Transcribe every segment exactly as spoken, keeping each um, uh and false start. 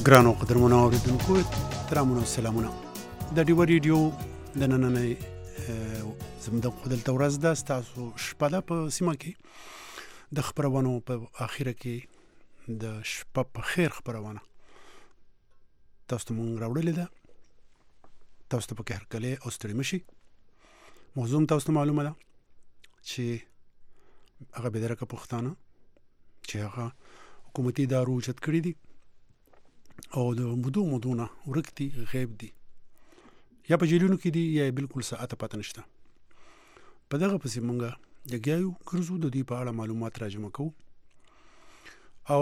ګرانو قدرمنو اوریدونکو احترامونه او سلامونه د ډیو ریډیو د نننې زموږ د خپلته ورځ ده تاسو شپه ده په سیمه کې د خبرونو په اخیره کې د شپه په خیر خبرونه تاسو ته مونږ راوړلې ده تاسو ته په هر کله او ستړي مشي موضوع تاسو ته معلومه ده چې هغه به درکه پښتانه چې هغه حکومتي دارو چت کړی دي او د مودو مودونه ورکتي غیب دي یا په جیلونو کې دي یا بالکل ساعته پاتې نشته په دغه پسې مونږه یګیو ګرځو د دې په اړه معلومات راجمع کوو او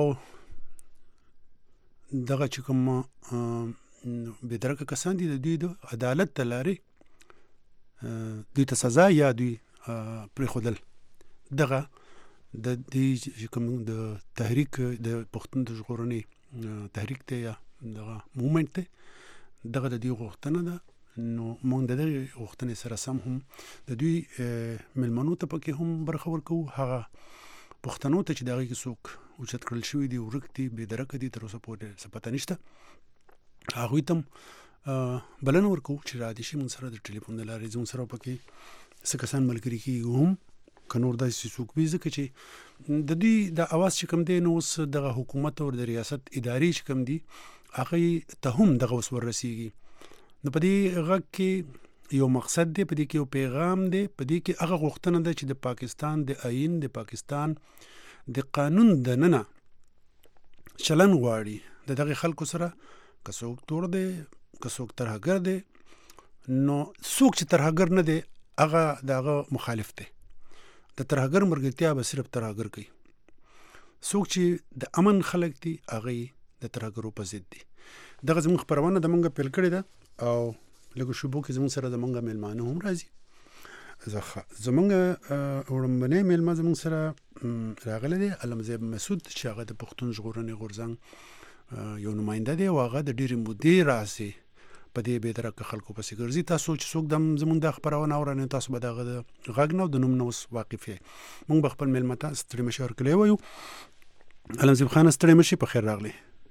دغه چې کوم به درکه کسان دي د دوی د عدالت تلاري دوی ته سزا یا دوی پرې خودل دغه د دې کوم د تحریک د پښتون د ژغورنې تحریک ته یا دغه موومنت ته دغه د دې غوښتنه ده نو مونږ د دې غوښتنې سره سم هم د دوی ملمنو ته پکې هم برخه ورکو هغه پښتنو ته چې دغه کې څوک اوچت کړل شوی دی ورکتي به درکه دي تر اوسه پورې څه پته نشته هغه تم بلنه ورکو چې را دي شي مونږ سره د ټلیفون د لارې زموږ سره پکې څه کسان ملګری کیږي هم کنور د سوق ویزه کې چې د دې د اواز چې کم دی نو اوس د حکومت او د ریاست اداري چې کم دی هغه ته هم دغه وسور رسیږي نو په دې غږ کې یو مقصد دی په دې کې یو پیغام دی په دې کې هغه غوښتنه ده چې د پاکستان د آئین د پاکستان د قانون د ننه چلن غواړي د دغه خلکو سره کڅوک تور دی کڅوک ترهګر دی نو څوک چې ترهګر نه دی هغه دغه مخالف دی د ترهګر مرګتیا به صرف ترهګر کوي څوک چې د امن خلک دي هغه د ترهګرو په ضد دي دغه زموږ خبرونه د مونږه پیل کړی ده او لکه شوبو کې زموږ سره د مونږه میلمانه هم راځي زخه زمونږه ورمنه میلمه زموږ سره راغله دي علمزیب مسعود چې هغه د پښتون ژغورنې غورځنګ یو نماینده دی او هغه د ډېرې مودې راځي په دې به درکه خلکو پسې ګرځي تاسو چې څوک د زمونږ د خبرونه اورنه تاسو به دغه غږ نه د نوم نو واقف یې مونږ بخپل ملمتا ستړي مشور کړی وایو علمزیب خان ستړي مشي په خیر راغلی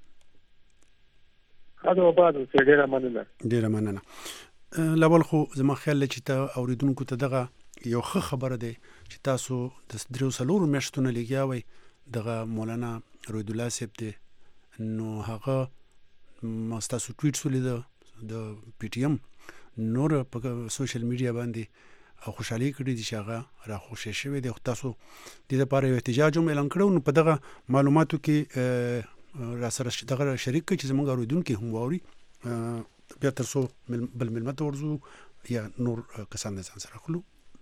خاطر وباد ډیره مننه ډیره مننه لول خو زما خیال چې ته اوریدونکو ته دغه یو ښه خبره ده چې تاسو د درو سلور میاشتونه لګیاوي دغه مولانا روید الله صاحب ته نو هغه مستاسو ټویټ ولیدل د پی ټی ایم نور په سوشل میډیا باندې خوشحالي کړې دي چې هغه را خوشی شوی دی تاسو د لپاره یو احتجاج هم اعلان کړو نو په دغه معلوماتو کې را سره دغه شریک چې زموږ اوریدونکو هم ووري بیا تر څو بل ملمت ورزو یا نور کسان د ځان سره خلو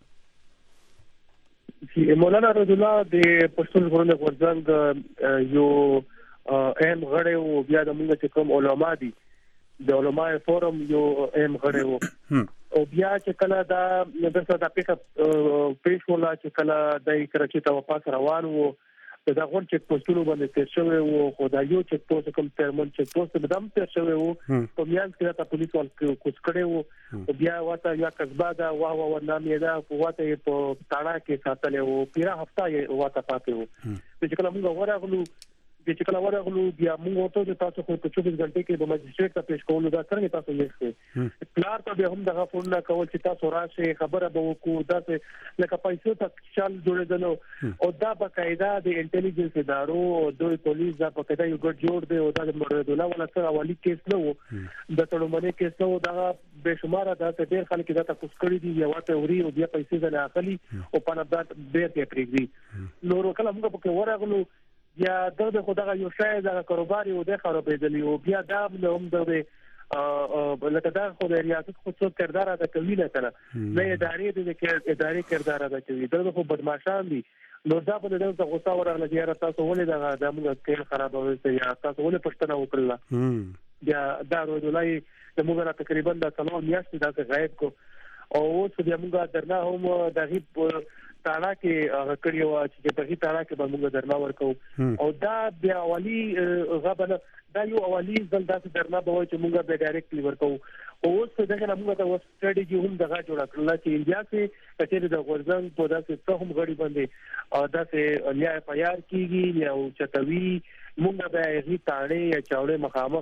چې مولانا رضی الله د پښتون ژغورنې غورځنګ یو اهم غړی او بیا د موږ چې کوم علما دي د علماء فورم یو اهم غړی وو او بیا چې کله دا د ساده پیکا پیش ولا چې کله د کراچي ته واپس روان وو دا غون چې پوسټونو باندې تیر شوی وو خدایو چې پوسټ کوم ترمن چې پوسټ بدم تیر شوی وو په میان کې د پولیس ول کوڅ کړي وو بیا واته یا قصبه دا واه واه نامې دا واته په تاړه کې ساتلې وو پیرا هفته یې واته پاتې وو چې کله موږ ورغلو د چې کله ورغلو بیا موږ ورته تاسو خو په چوبیس غنټې کې د مجلس ته پیښ کولو دا څنګه تاسو یې پلار ته به هم دغه فون نه کول چې تاسو راشي خبره به وکړو دا څه لکه پیسې ته چل جوړېدل او دا بقاعده د انټيليجنس ادارو او د پولیس دا بقاعده یو ګډ جوړ دی او دا د مردوله ولا څه اولی کیس نه وو د تړمنې کیس نه وو دا به شمار دا ډېر خلک دا تاسو کړی دي یو ته وري او بیا پیسې نه اخلي او په نبات ډېر کې پریږدي نو کله موږ په ورغلو یا دغه خدای یو شای د کاروبار یو د خرابېدلی او بیا دا هم د لکه دا خو د ریاست خو څو کردار ادا کوي نه کنه نه ادارې د ادارې کردار ادا کوي دغه خو بدمعشان دي نو دا په دغه غوسه ورغله چې تاسو ولې دا د موږ کې خرابوي چې یا تاسو ولې پښتنه وکړه یا دا ورولای د موږ تقریبا د څلور میاشتې دا غایب کو او اوس بیا موږ درنه هم د غیب تاړه کې کړیو چې په هغه تاړه کې به موږ درنه ورکو او دا بیا اولی غبن دا یو اولی ځل داسې درنه به وي چې موږ به ډایرکټلی ورکو او اوس دغه موږ د سټریټیجی هم دغه جوړ کړل چې انډیا کې کچېره د غورځنګ په داسې څه هم غړي باندې او داسې لیا پیار کیږي یا چتوي موږ به هغه تاړې یا چاوړې مخامخ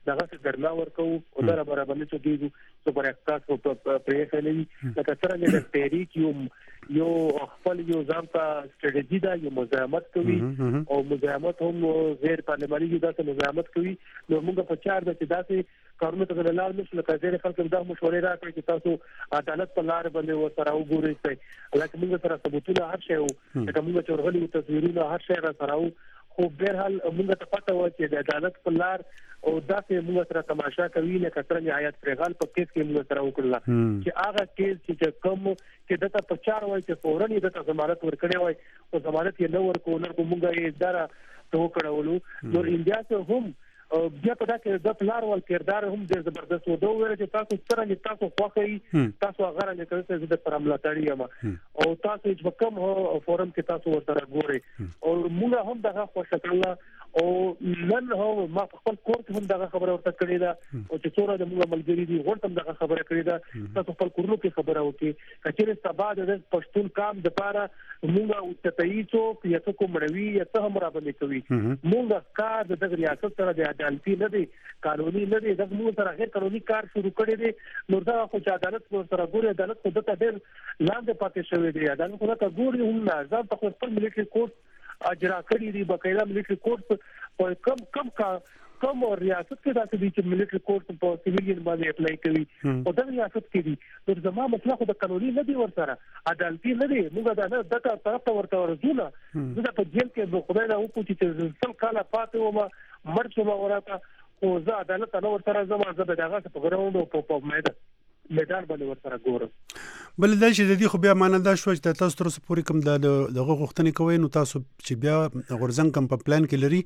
دغه څه درنا ورکو او دا برابر نه کېږي چې پر اساس په پریفلي لکه څنګه د تحریک یو یو خپل یو ځان ته ستراتیژي دا یو مزاحمت کوي او مزاحمت هم غیر پارلماني دا څه مزاحمت کوي نو موږ په چار د داسې کارونه ته لار نشو لکه ځینې خلک دا مشورې راکړي چې تاسو عدالت په لار باندې ورسره وګورئ لکه موږ سره ثبوتونه هر شی وو لکه موږ چې ورغلي تصویرونه هر شی را سره وو خو بهرحال موږ ته پته و چې د عدالت په لار او داسې موږ سره تماشا کوي لکه څنګه آیات پرغال په کیس کې موږ سره وکړل چې هغه کیس چې کوم چې دته په چار وای چې فورن یې دته ضمانت ورکړی وای او ضمانت یې نه ورکول نو موږ یې اداره ته وکړولو نو انډیا ته هم بیا په دا کې د پلار ول کردار هم ډېر زبردست و دوه ور چې تاسو څنګه تاسو خوښي تاسو هغه نه کوي چې د پرملاتړی یم او تاسو چې کوم فورم کې تاسو ورته ګوري او موږ هم دغه خوښه کړل او نن هو ما خپل کورت هم دغه خبره ورته کړې ده او چې څوره د موږ ملګری دي ورته دغه خبره کړې ده تاسو خپل کورونو کې خبره وکړي کچېره سبا د پښتون کام د پاره موږ او تتایچو یا څه کوم روي یا څه هم را باندې کوي موږ کار د دغه ریاست سره د عدالتي نه دي قانوني نه دي دغه موږ سره غیر قانوني کار شروع کړی دي نو دا خو چې عدالت سره ګوري عدالت خو دته ډېر لاندې پاتې شوی دی عدالت خو ته ګوري هم نه ځان په خپل ملي کورت اجرا کړی دی بقایدا ملي کورت په کم کم کا کوم ریاست کې داسې دي چې ملي کورت په سیویلین باندې اپلای کوي او د ریاست کې دي نو زموږ مطلب خو د قانوني نه دی ورسره عدالتي نه دی موږ دا نه دغه طرف ته ورته ورزونه زه په جیل کې د خدای نه وپوښتې چې څل کاله پاتې ومه مرچ ما وراته خو زه عدالت نه ورسره زما زه به دغه په ګراوند او په میدان میدان باندې ورسره ګورم بل دا چې د دې خو بیا معنا دا شو چې تاسو تر اوسه پورې کوم د دغه غوښتنې کوي نو تاسو چې بیا غورځنګ کم په پلان کې لري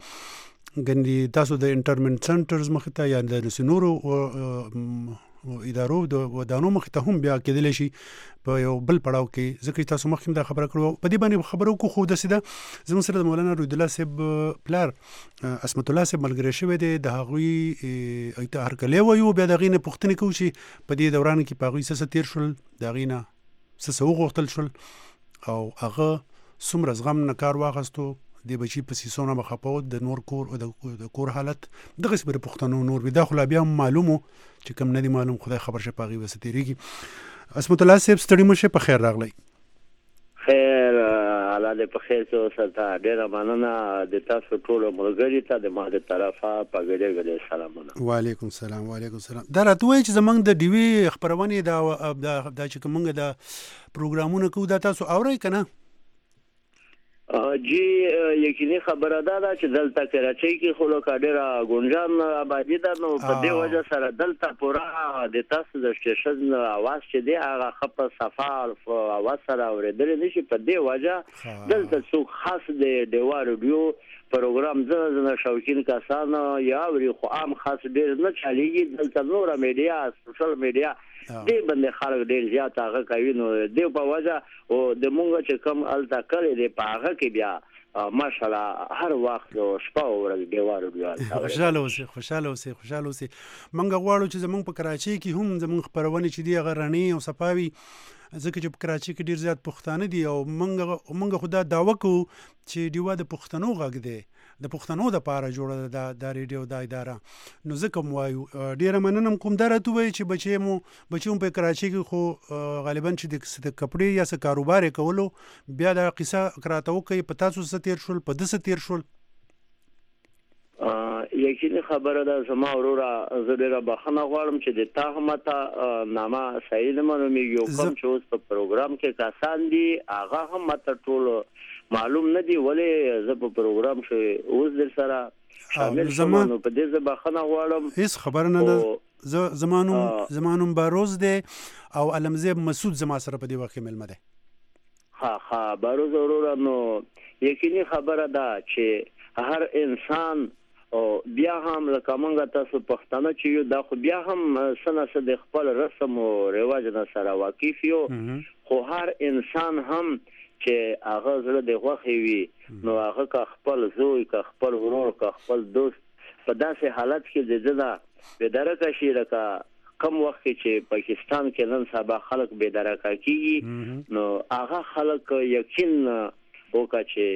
ګندي تاسو د انټرمنټ سنټرز مخ ته یا د نورو ادارو د ودانو مخ ته هم بیا کېدل شي په یو بل پړاو کې ځکه تاسو مخکې دا خبره کړو په دې باندې خبرو کو خو د سیده زموږ سره د مولانا روح الله صاحب پلار اسمت الله صاحب ملګری شوی دی د هغوی ایته هر کله وایو بیا د غینه پښتنه کو شي په دې دوران کې په هغوی سره تیر شول د غینه سسو غوښتل شول او هغه څومره زغم نه کار واغستو د بچی په سیسونه مخاپو د نور کور او د کور حالت دغه سپر پښتنو نور ودا خو لا بیا معلومو چې کوم نه دی معلوم خدای خبر شه پاغي وستېریږي اسمت الله صاحب ستړي مشه په خیر راغلی خیر الله دې په خیر سره ستا ډیر مننه د تاسو ټول ملګری ته د ما د طرفه په ګډه ګډه سلامونه وعلیکم السلام وعلیکم السلام دا راتوي چې زمنګ د ډیوی خبرونه دا د چې کومه د پروګرامونه کو دا تاسو اورئ کنه جی یقیني خبره ده چې دلته کراچۍ کې خلک ډېره ګونجان آبادي ده نو په دې وجه سره دلته پورا د تاسو د سټیشن اواز چې دی هغه خپ صفار اواز سره اورېدل نشي په دې وجه دلته څو خاص د ډیوا رادیو پروګرام زنه شوکین کسان یا وری خو عام خاص ډېر نه چاليږي دلته نور میډیا سوشل میډیا دې باندې خلک ډېر زیات هغه کوي نو دې په وجه او د مونږ چې کم الته کړی دی په هغه کې بیا ماشاءالله هر وخت شپه او ورځ دیوار دی خوشاله اوسئ خوشاله اوسئ خوشاله اوسئ مونږ غواړو چې زمونږ په کراچۍ کې هم زمونږ خبرونه چې دی غرنی او صفاوي ځکه چې په کراچۍ کې ډیر زیات پښتانه دي او مونږ مونږ خدا داوا کوو چې دیوا د پښتنو غږ دی د پښتنو د پاره جوړه ده د ریډیو د اداره نو ځکه مو وایو ډیره مننه کوم درته وای چې بچي مو بچو په کراچۍ کې خو غالبا چې د کپڑے یا څه کاروبار کولو بیا د قصه کراته وکي په تاسو ستیر شول په دسه تیر شول یقیني خبره ده زما اورورا زه ډیره بخښنه غواړم چې د تهمته نامه صحیح نه معلومیږي او کوم چې اوس په پروګرام کې کسان دي هغه هم ماته ټول معلوم نه دی ولې زه په پروګرام کې اوس در سره شامل شوم نو په دې زه بخښنه غواړم هیڅ خبر نه ده زمانو زمانو باروز دی او علمزیب مسعود زما سره په دې وخت کې ملمه ده ها ها باروز اورورا نو یقیني خبره ده چې هر انسان او بیا هم لکه مونږ تاسو پښتانه چې یو دا خو بیا هم سنه سره د خپل رسم او رواج نه سره واقف یو خو هر انسان هم چې هغه زړه د غوښې وي نو هغه کا خپل زوی کا خپل ورور کا خپل دوست په داسې حالت کې د ځنه به درکه شي لکه کم وخت چې پاکستان کې نن سبا خلک به درکه کیږي نو هغه خلک یقین وکړي چې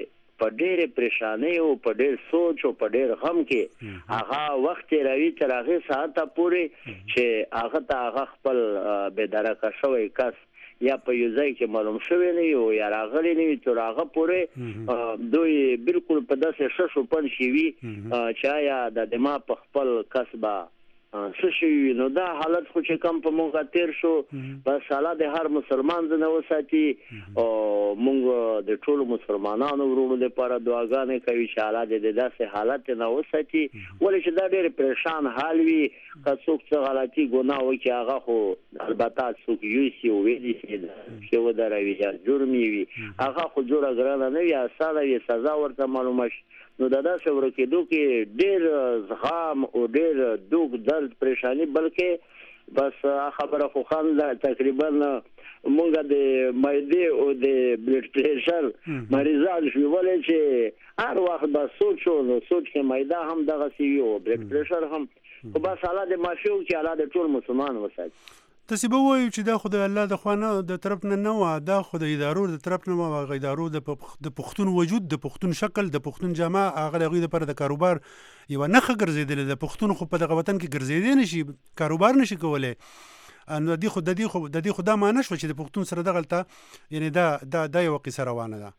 په ډېرې پریشانۍ او په ډېر سوچ او په ډېر غم کې هغه وخت راوي تر هغې ساعته پورې چې هغه ته هغه خپل بېدرکه شوی کس یا په یو ځای کې معلوم شوی نه وي او یا راغلی نه وي تر هغه پورې دوی بالکل په داسې ښه شوپن شي وي چې آیا د دماغ په خپل کس به څه شوي نو دا حالت خو چې کم په مونږ تیر شو بس الله د هر مسلمان ځنه وساتي او مونږ د ټولو مسلمانانو ورونو لپاره دعاګانې کوي چې الله دې د داسې حالت نه وساتي ولې چې دا ډېر پریشان حال وي که څوک څه غلطي ګناه وکړي هغه خو البته څوک یوسي او ویلي شي چې ودروي یا جرم وي هغه خو جوړه ګرانه نه وي اسانه وي سزا ورته معلومه شي نو دا داسې ورکېدو کې ډېر زغام او ډېر دوک درد پریشانی بلکې بس خبره خو خان ده تقریبا مونږ د معدې او د بلډ پریشر مریضان شو ولې چې هر وخت به سوچ نو سوچ کې معده هم دغه سی وي او بلډ پریشر هم خو بس الله د معافي وکړي الله د ټول مسلمان وساتي تاسو به وایو چې دا خو د الله د خوا نه د طرف نه نه وه دا خو د ادارو د طرف نه وه هغه ادارو د پښتون وجود د پښتون شکل د پښتون جامه هغه د هغوی دپاره د کاروبار یوه نښه ګرځېدلې د پښتون خو په دغه وطن کې ګرځېدی نه شي کاروبار نه شي کولی نو د دې خو د دې خو د دې خو دا معنی شوه چې د پښتون سره دغلته یعنې دا دا دا یوه قصه روانه ده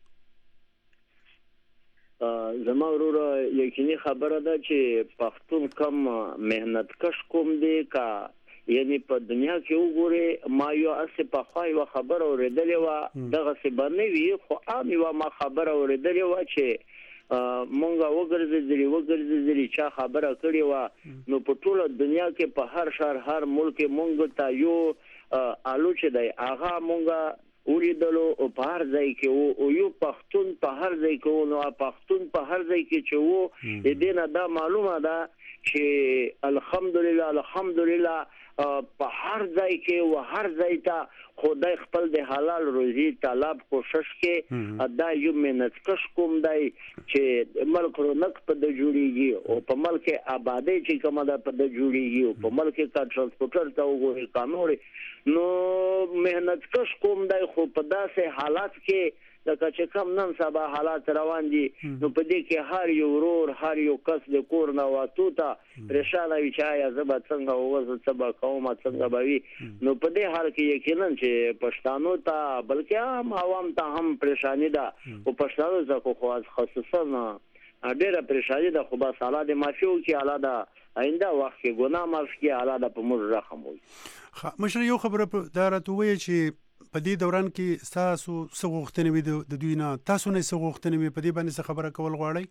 زما وروره یقیني خبره ده چې پښتون کم محنت کش کوم دی که یعنی په دنیا کې وګورې ما یو اسې پخوا یوه خبره اورېدلې وه دغسې به نه وي خو عام یوه ما خبره اورېدلې وه چې مونږ وګرځېدلي وګرځېدلي چا خبره کړې وه نو په ټوله دنیا کې په هر ښار هر ملک کې مونږ ته یو الو چې دی هغه مونږ ولیدلو په هر ځای کې و او یو پښتون په هر ځای کې و نو پښتون په هر ځای کې چې و د دې نه دا معلومه ده چې الحمدلله الحمدلله په هر ځای کې و هر ځای ته خدای خپل د حلال روزي طلب کوشش کې دا یو محنت کش کوم دی چې ملک رونق په د جوړیږي او په ملک آبادی چې کومه ده په د جوړیږي او په ملک کا ترانسپورټر ته وګوري قانون نو محنت کش کوم دی خو په داسې حالات کې لکه چې کم نن سبا حالات روان دي نو په دې کې هر یو ورور هر یو کس د کور نه واتو ته پریشانه وي چې آیا زه به څنګه ووځم څه به کوم څنګه به وي نو په دې حال کې یقینا چې پښتانو ته بلکې عام عوام ته هم پریشانی ده او پښتانو ته خو خصوصا ډېره پریشانی ده خو بس الله دې معافي وکړي الله د آینده وخت کې ګناه معاف کړي الله د په موږ رحم وکړي مشر یو خبره دا راته ووایه چې په دې دوران کې ستاسو څه غوښتنې وي د دوی نه تاسو نه څه غوښتنې وي په دې باندې څه خبره کول غواړئ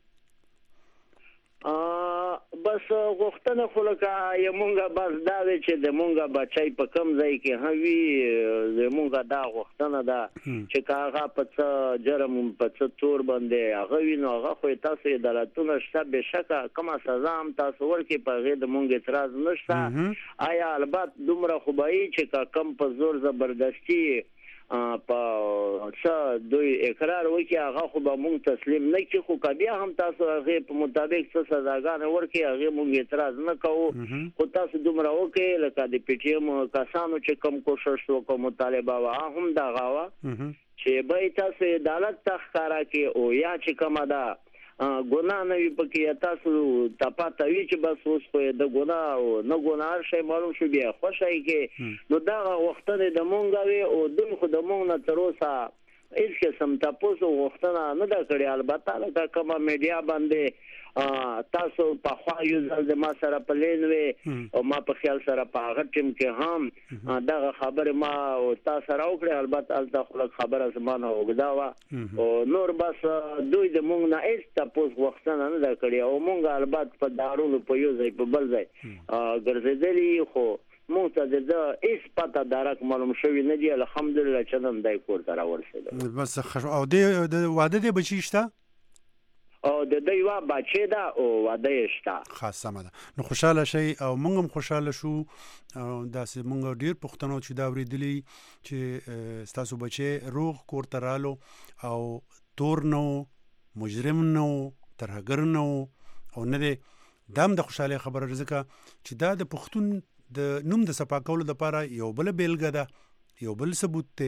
بس غوښتنه خو لکه یمونږه بس دا وی چې د مونږه بچی په کم ځای کې هم وي زمونږه دا غوښتنه ده چې که هغه په څه جرم په څه تور باندې هغه وي نو هغه خو تاسو عدالتونه شته بېشکه کومه سزا هم تاسو ورکړئ په هغې د مونږ اعتراض نشته آیا البته دومره خو به وي چې که کم په زور زبردستي په څه دوی اقرار وکړي هغه خو به مونږ تسلیم نه کړي خو که بیا هم تاسو هغې په مطابق څه سزاګانې ورکړي هغې مونږ اعتراض نه کوو خو تاسو دومره وکړئ لکه د پي ټي ایم کسانو چې کوم کوشش وکړو مطالبه وه هم دغه وه چې به تاسو عدالت ته ښکاره کړي او یا چې کومه ده ګناه نه وي پکې تاسو ته پته وي چې بس اوس خو د ګناه او نه ګناه هر شی معلوم شو بیا خوښه یې کې نو دغه غوښتنې د مونږ وي او دوی خو د مونږ نه تر اوسه هېڅ قسم تپوس او غوښتنه نه ده کړې البته لکه کومه میډیا باندې تاسو پخوا یو ځل د ما سره په لین وې او ما په خیال سره په هغه ټیم کې هم دغه خبرې ما او تا سره وکړې البته هلته خو لږ خبره زما نه اوږده وه او نور بس دوی د مونږ نه هېڅ تپوس غوښتنه نه ده کړې او مونږ البته په دارونو په یو ځای په بل ځای ګرځېدلي خو مونږ ته د ده هېڅ پته درک معلوم شوي نه دي الحمدلله چې نن دی کور ته راورسېدل بس او د واده دی بچي شته او د دوی یوه بچې ده او واده یې شته ښه سمه ده نو خوشحاله شئ او موږ هم خوشحاله شو او داسې موږ ډېر پوښتنو چې دا اورېدلي چې ستاسو بچی روغ کور ته رالو او تور نه و مجرم نه و ترهګر نه و او نه دی دا هم د خوشحالۍ خبره ځکه چې دا د پښتون د نوم د صفا کولو دپاره یو بله بیلګه ده یو بل ثبوت دی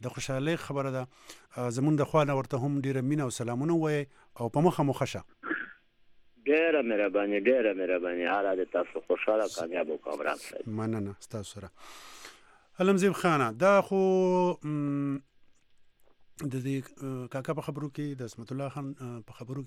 د خوشحالۍ خبره ده. زمونږ د خوا نه ورته هم ډېره مینه او سلامونه ووایئ او په مخه مو ښه شه. ډېره مهرباني ډېره مهرباني. الله دې تاسو خوشحاله کامیاب او کامران صاحب. مننه ستاسو سره. علمزیب خانه دا خو د دې کاکا په خبرو کې د عصمت الله خان په خبرو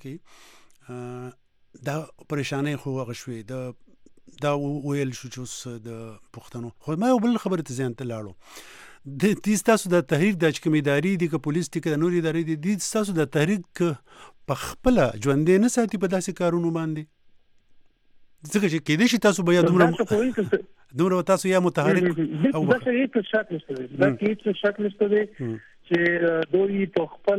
کې دا پریشانۍ خو هغه شوې د دا ویل شو چې د پښتنو خو ما یو بل خبره ته ځان ته لاړو د دې ستاسو د تحریک د کمیداري دي که پولیس دي که نوري ادارې دي د ستاسو د تحریک په خپل ژوندې نه ساتي په داسې کارونو باندې ځکه چې کېدای شي تاسو به یا دومره دومره تاسو یا متحرک او دا څه هیڅ شک نشته دا هیڅ شک نشته چې دوی په خپل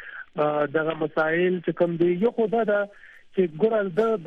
دغه مسائل چې کوم دي یو خو دا دا چې ګورل د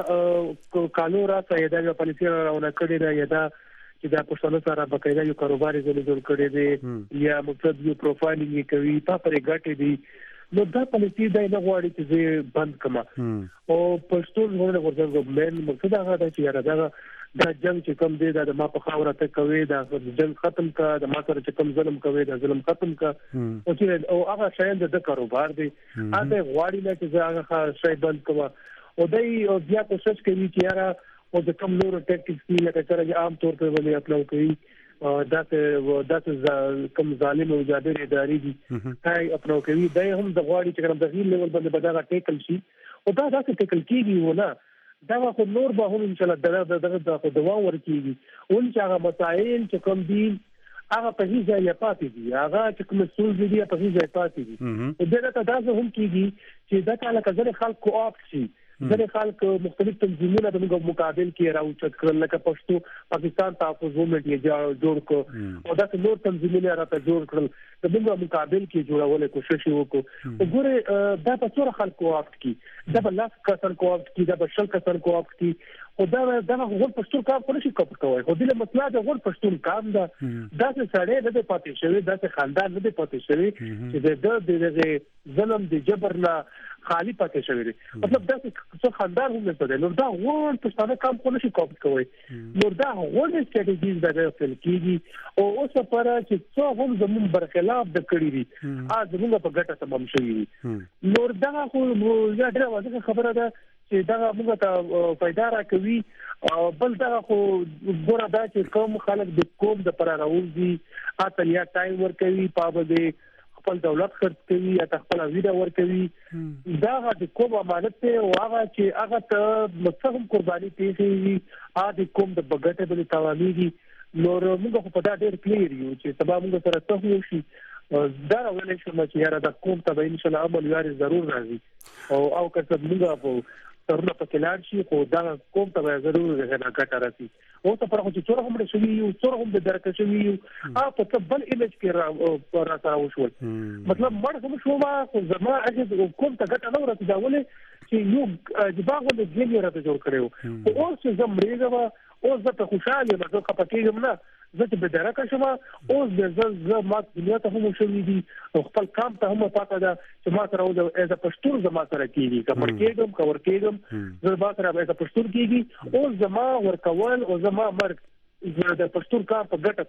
دره کالو راځي دا په پالیسي راونه کړی دا یا دا چې دا پښتون سره بقایده یو کاروبار یې جوړ کړی دی یا مقصد یو پروفایلینګ کوي په پرې ګټې دي نو دا پالیسي دا نه غواړي چې زه بند کما او پښتون غوړي ورته مین مقصد هغه دا چې یاره دا دا جنگ چې کوم دی دا د ما په خاوره ته کوي دا جنگ ختم کا د ما سره چې کوم ظلم کوي دا ظلم ختم کا او چې او هغه شاید د کاروبار دی هغه غواړي نه چې هغه شای بند کما او دای بیا کوشش کوي چې یاره او د کوم نور ټیکټیکس دی لکه څنګه عام طور په باندې اپلوډ کوي دا ته دا ته کوم ظالم او جابر اداري دي هاي اپلوډ کوي دا هم د غواړي چې کوم د غیر لیول باندې بداغه ټیکل شي او دا دا ټیکل کیږي و نه دا خو نور به هم ان شاء الله دغه دغه د دوا ورکیږي اون چې هغه مسائل چې کوم دي هغه په هیڅ ځای پاتې دي هغه چې کوم مسؤل دي په هیڅ ځای پاتې دي دا دا تاسو هم کیږي چې دا کله کله خلکو اپ شي ځکه خلک مختلف تنظیمونه د موږ مقابل کې راوچت کړل لکه پښتو پاکستان تحفظ مومنټ یې جوړ کړ او دا څلور تنظیمونه راته جوړ کړل د موږ مقابل کې جوړولو کوشش وکړو وګوره دا په څوره خلکو اپ کې دا په لاس کسر کو اپ کې دا په شل کسر کو اپ کې او دا دا غوړ پښتون کار کولی شي کوي خو دې مسله د غوړ پښتون کار دا دا څه سړی نه دی پاتې شوی دا څه خاندان نه دی پاتې شوی چې د د ظلم د جبر نه خالی پاتې شوی دی مطلب دا څه خاندان هم نه دی نو دا غوړ پښتون کار کولی شي کوي نو دا غوړ سټریټیز دا فل کیږي او اوس لپاره چې څو هم زمون برخلاف د کړی دي ا زمون په ګټه تمام شوی نو دا خو یا ډېر واضح خبره ده چې دا موږ ته پیدا راکوي بل دا خو ګوره دا چې کوم خلک د کوم د پر راوځي اته یا ټایم ور کوي په دې خپل دولت خرڅ کوي یا خپل ویډا ور کوي دا د کوم امانت ته او هغه چې هغه ته مستقیم قرباني پیښي ا د کوم د بغټه بل توانېږي نور موږ په دا ډېر کلیر یو چې سبا موږ سره څه وشي دا ولې شو چې یاره د کوم ته ان شاء الله عمل یاري ضرور راځي او او که څه موږ په ترنه په کلار شي خو دا کوم ته ضرور غنا ګټه راځي او ته پر خو چې څوره هم شوی یو څوره هم د درکه شوی یو ا په بل ایمیج کې را راځه وشول مطلب مړ هم شو ما خو زما هغه کوم ته ګټه نه ورته دا ولې چې یو د باغ د ګیم راته جوړ کړو او اوس زم ریګه او زه ته خوشاله یم زه خپکیږم نه زه چې بدرکه شم اوس د زه ما دنیا ته هم شوې دي خپل کام ته هم پاتہ ده چې ما سره او از پښتون زما سره کیږي کمر کېږم کور کېږم زه ما سره از پښتون کیږي او زما ورکول او زما مرګ زه د پښتون کار په ګټه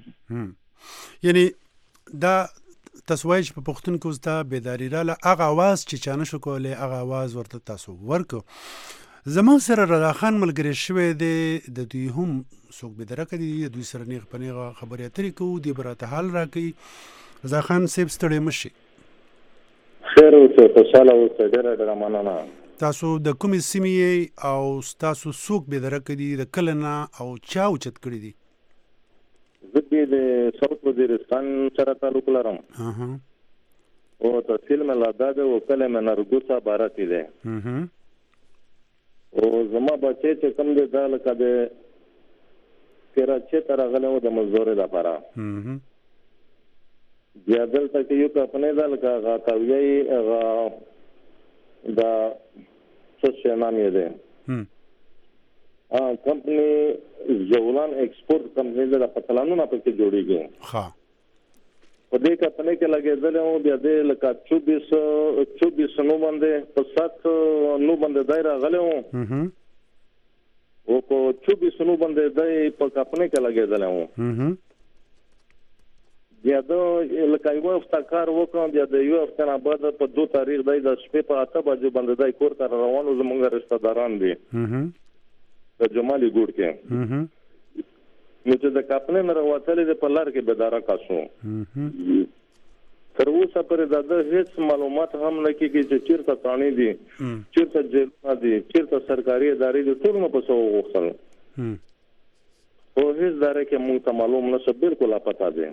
تمامېږي یعنی دا تسویج په پښتون کې اوس دا بیداری را له هغه आवाज چې چانه شو کولای هغه आवाज ورته تاسو ورکو زمون سره رضا خان ملګری شوی دی د دوی هم څوک به درکه دي دوی سره نیغ پنیغه خبرې اترې کوو دی براته حال راکې رضا خان صاحب ستړی مشي خیر اوسه خوشاله اوسه ډېر ډېر مننه تاسو د کومې سیمې او تاسو څوک به درکه دي د کلنا او چا اوچت کړی دي زه د ساوث وزیرستان سره تعلق لرم اها او تحصیل ملاداد او کلمه نرګوسا باراتي ده اها او زما بچی چې کوم دی دا لکه د کراچۍ ته راغلی و د مزدورۍ لپاره بیا دلته کې یو کمپنۍ ده لکه هغه تاویه یې هغه دا څه شی نام یې دی کمپنۍ جولان ایکسپورټ کمپنۍ ده د پتلانونه پکې جوړېږي ښه په دې کمپنۍ کې لګېدلی وم بیا دې لکه چوبیس چوبیس نو باندې په سات نو باندې دی راغلی وم او په چوبیس نو باندې دی په کمپنۍ کې لګېدلی وم بیا د لکه یو هفته کار وکړم بیا د یو هفته نه بعد په دو تاریخ دی د شپې په اته بجې باندې دی کور ته روانو زمونږ رشتہ داران دي د جمالي ګوډ کې نو چې د کاپنې نه راوتلې د په لار کې بداره کاسو تر اوسه پرې د هیڅ معلومات هم نه کېږي چې چیرته تانی دي چیرته جیل دي چیرته سرکاري ادارې دي ټول په څو وختل او هیڅ ادارې کې موږ ته معلوم نشو بالکل پتا دي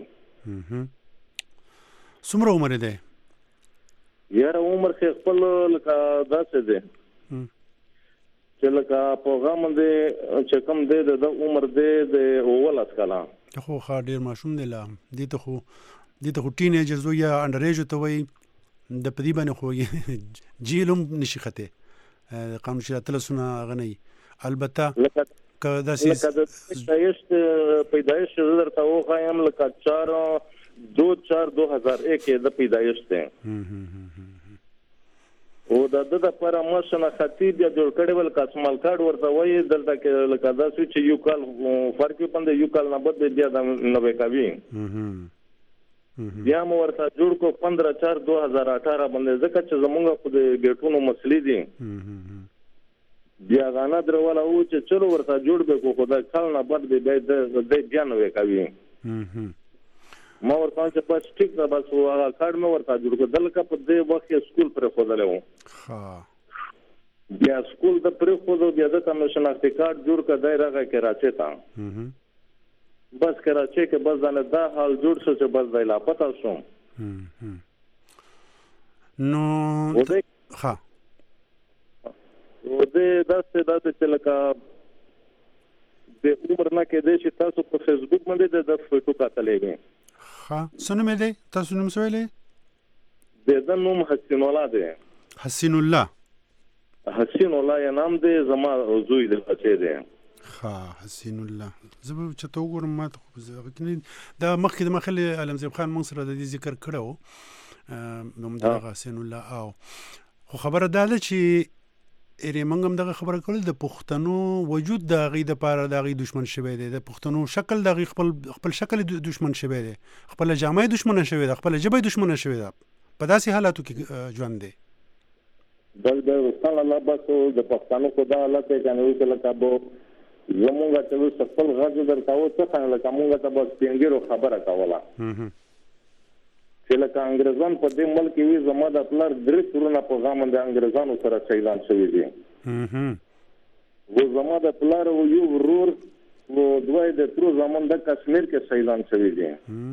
څومره عمر دی یاره عمر خې خپل لکه داسې دی چې لکه په غام دی چې کوم دی د عمر دی د اولس کاله خو ښه ډېر ماشوم دی لا دې ته خو دې ته خو ټینیجرز یا انډر ایج ته وایي د په دې باندې خو جیل هم نشي خطی قانون چې اتلسونه هغه نه وي البته که داسې پیدایش پیدایش زه درته وښایم لکه چار دو چار دو هزار ایک د پیدایش دی او د د لپاره ماشنه خطیب یا جوړ کړی ول کاسمال کارت ورته وایي دلته کې لکه داسې چې یو کال فرق پندې یو کال نه بد بیا د نوې کوي بیا مو ورته جوړ کو پندرہ چار دو ہزار اٹھارہ باندې ځکه چې زمونږ په دې ګټونو مسلې دي بیا غانا درواله و چې چلو ورته جوړ به کو خدای کال نه بد بیا د بیا نوې کوي ما ورته چې بس ټیک ده بس هغه کارت مې ورته جوړ کړ دلته په دې وخت کې سکول پر خوده و ها بیا سکول د پر خوده بیا د کمیشناختی کارت جوړ کړ دای راغی کراچي ته بس کراچي کې بس دا دا حال جوړ شو چې بس دای لا پتا شو نو ها و دې داسې داسې چې لکه د عمر نه کې دې چې تاسو په فیسبوک باندې د فوټو کاتلې ها څنګه مې دی تاسو نوم څه ویلې د د نوم حسین الله دی حسین الله حسین الله یې نام دی زما زوی دی بچی دی ها حسین الله زه چې تو ګورم ما دا مخکې د مخلي علمزیب خان مونږ سره د دې ذکر کړو نوم د حسین الله او خو خبره دا ده چې اری منګ هم دغه خبره کول د پښتنو وجود د غي د پاره د غي دشمن شوی دی د پښتنو شکل د غي خپل خپل شکل دشمن شوی دی خپل جامه دشمن شوی دی خپل جبه دشمن شوی دی په داسې حالاتو کې ژوند دی بل د وستان الله بس د پښتنو خدا الله ته جنوي کله کابو زمونږ ته خپل غږ درکاو څه څنګه کومه ته بس پیانګیرو خبره کوله چې لکه انګريزان په دې ملک وی زما د خپل درې تورونه په غامن د انګريزانو سره شهیدان شوي دي و زما د خپل یو ورور و دوی د تر زمان د کشمیر کې شهیدان شوي دي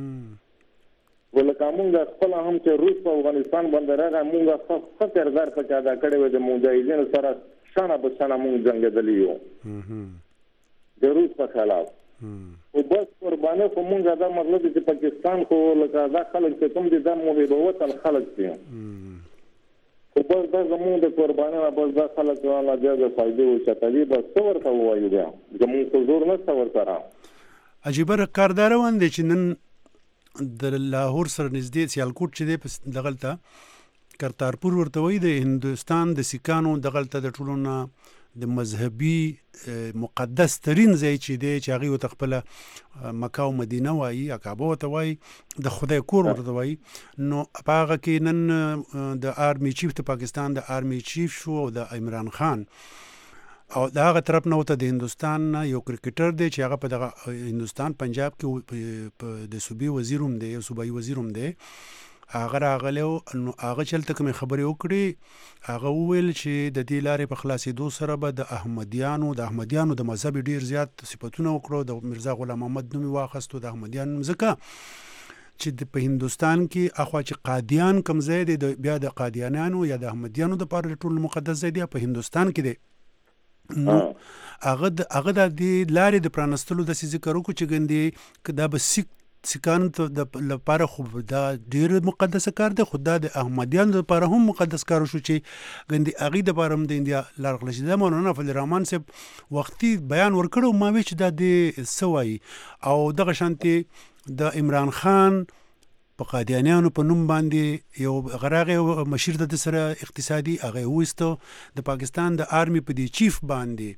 ولکه موږ خپل هم چې روس په افغانستان باندې راغی موږ خپل کردار په ادا کړی و د مجاهدینو سره شانه به شانه موږ جنگیدلی یو د روس په خلاف او بس قربانه خو مونږه دا مطلب چې پاکستان خو لکه دا خلک چې کوم دي دا محبوب وطن خلک دي خو بس دا زموږ د قربانه بس دا خلک الله دې د فائدې او چتالي بس څور ته وایي دا زموږ حضور نه څور سره عجیب کاردار وند چې نن د لاهور سره نږدې سیالکوټ چې دی دغلته کرتارپور ورته وایي د هندستان د سکانو دغلته د ټولونه د مذهبي مقدس ترين ځای چې دی چې هغه ته خپل مکه او مدینه وایي عقبه ته وایي د خدای کور ورته وایي نو هغه کې نن د آرمي چیف د پاکستان د آرمي چیف شو او د عمران خان او دا هغه طرف نه وته د هندستان یو کرکټر دی چې هغه په دغه هندستان پنجاب کې د صوبې وزیر هم دی او صوبایي وزیر هم دی هغه راغلی نو هغه چلته کومې خبرې وکړې هغه وویل چې د دې لارې په خلاصېدو سره به د احمدیانو د احمدیانو د مذهب ډېر زیات صفتونه وکړو د مرزا غلام محمد نوم واخیستو د احمدیان نوم ځکه چې په هندوستان کې اخوا چې قادیان کم ځای دی بیا د قادیانانو یا د احمدیانو د پاره ټول مقدس ځای دی په هندوستان کې دی نو هغه د هغه د لارې د پرانستلو د ذکر وکړو چې ګندې دا به سیک سکان ته د لپاره خو دا ډیر مقدس کار دی خدا د احمدیان لپاره هم مقدس کار شو چې غندي اغي د بارم د انډیا لارغله چې د مولانا فضل الرحمن صاحب وختي بیان ورکړو ما وی چې د سوای او دغه شانتي د عمران خان په قادیانانو په نوم باندې یو غراغه مشیر د سره اقتصادي هغه وستو د پاکستان د آرمي په دی چیف باندې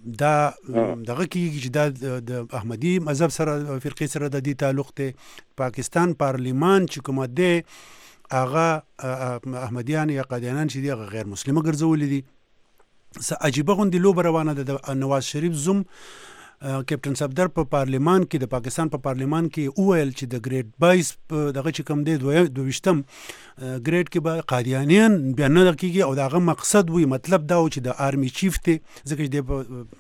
دا دغه کېږي چې دا د احمدي مذهب سره فرقې سره د دې تعلق دی. پاکستان پارلیمان چې کومه دی هغه احمدیان یا قادیانان چې دي هغه غیر مسلمه ګرځولي دي. څه عجیبه غوندې لوبه روانه ده. د نواز شریف زوم کیپټن صفدر په پارلیمان کې د پاکستان په پارلیمان کې وویل چې د ګریډ بایس دغه چې کوم دی دویشتم ګریډ کې به قادیانیان بیا نه کېږي او د هغه مقصد وي مطلب دا و چې د آرمي چیف دی ځکه چې دی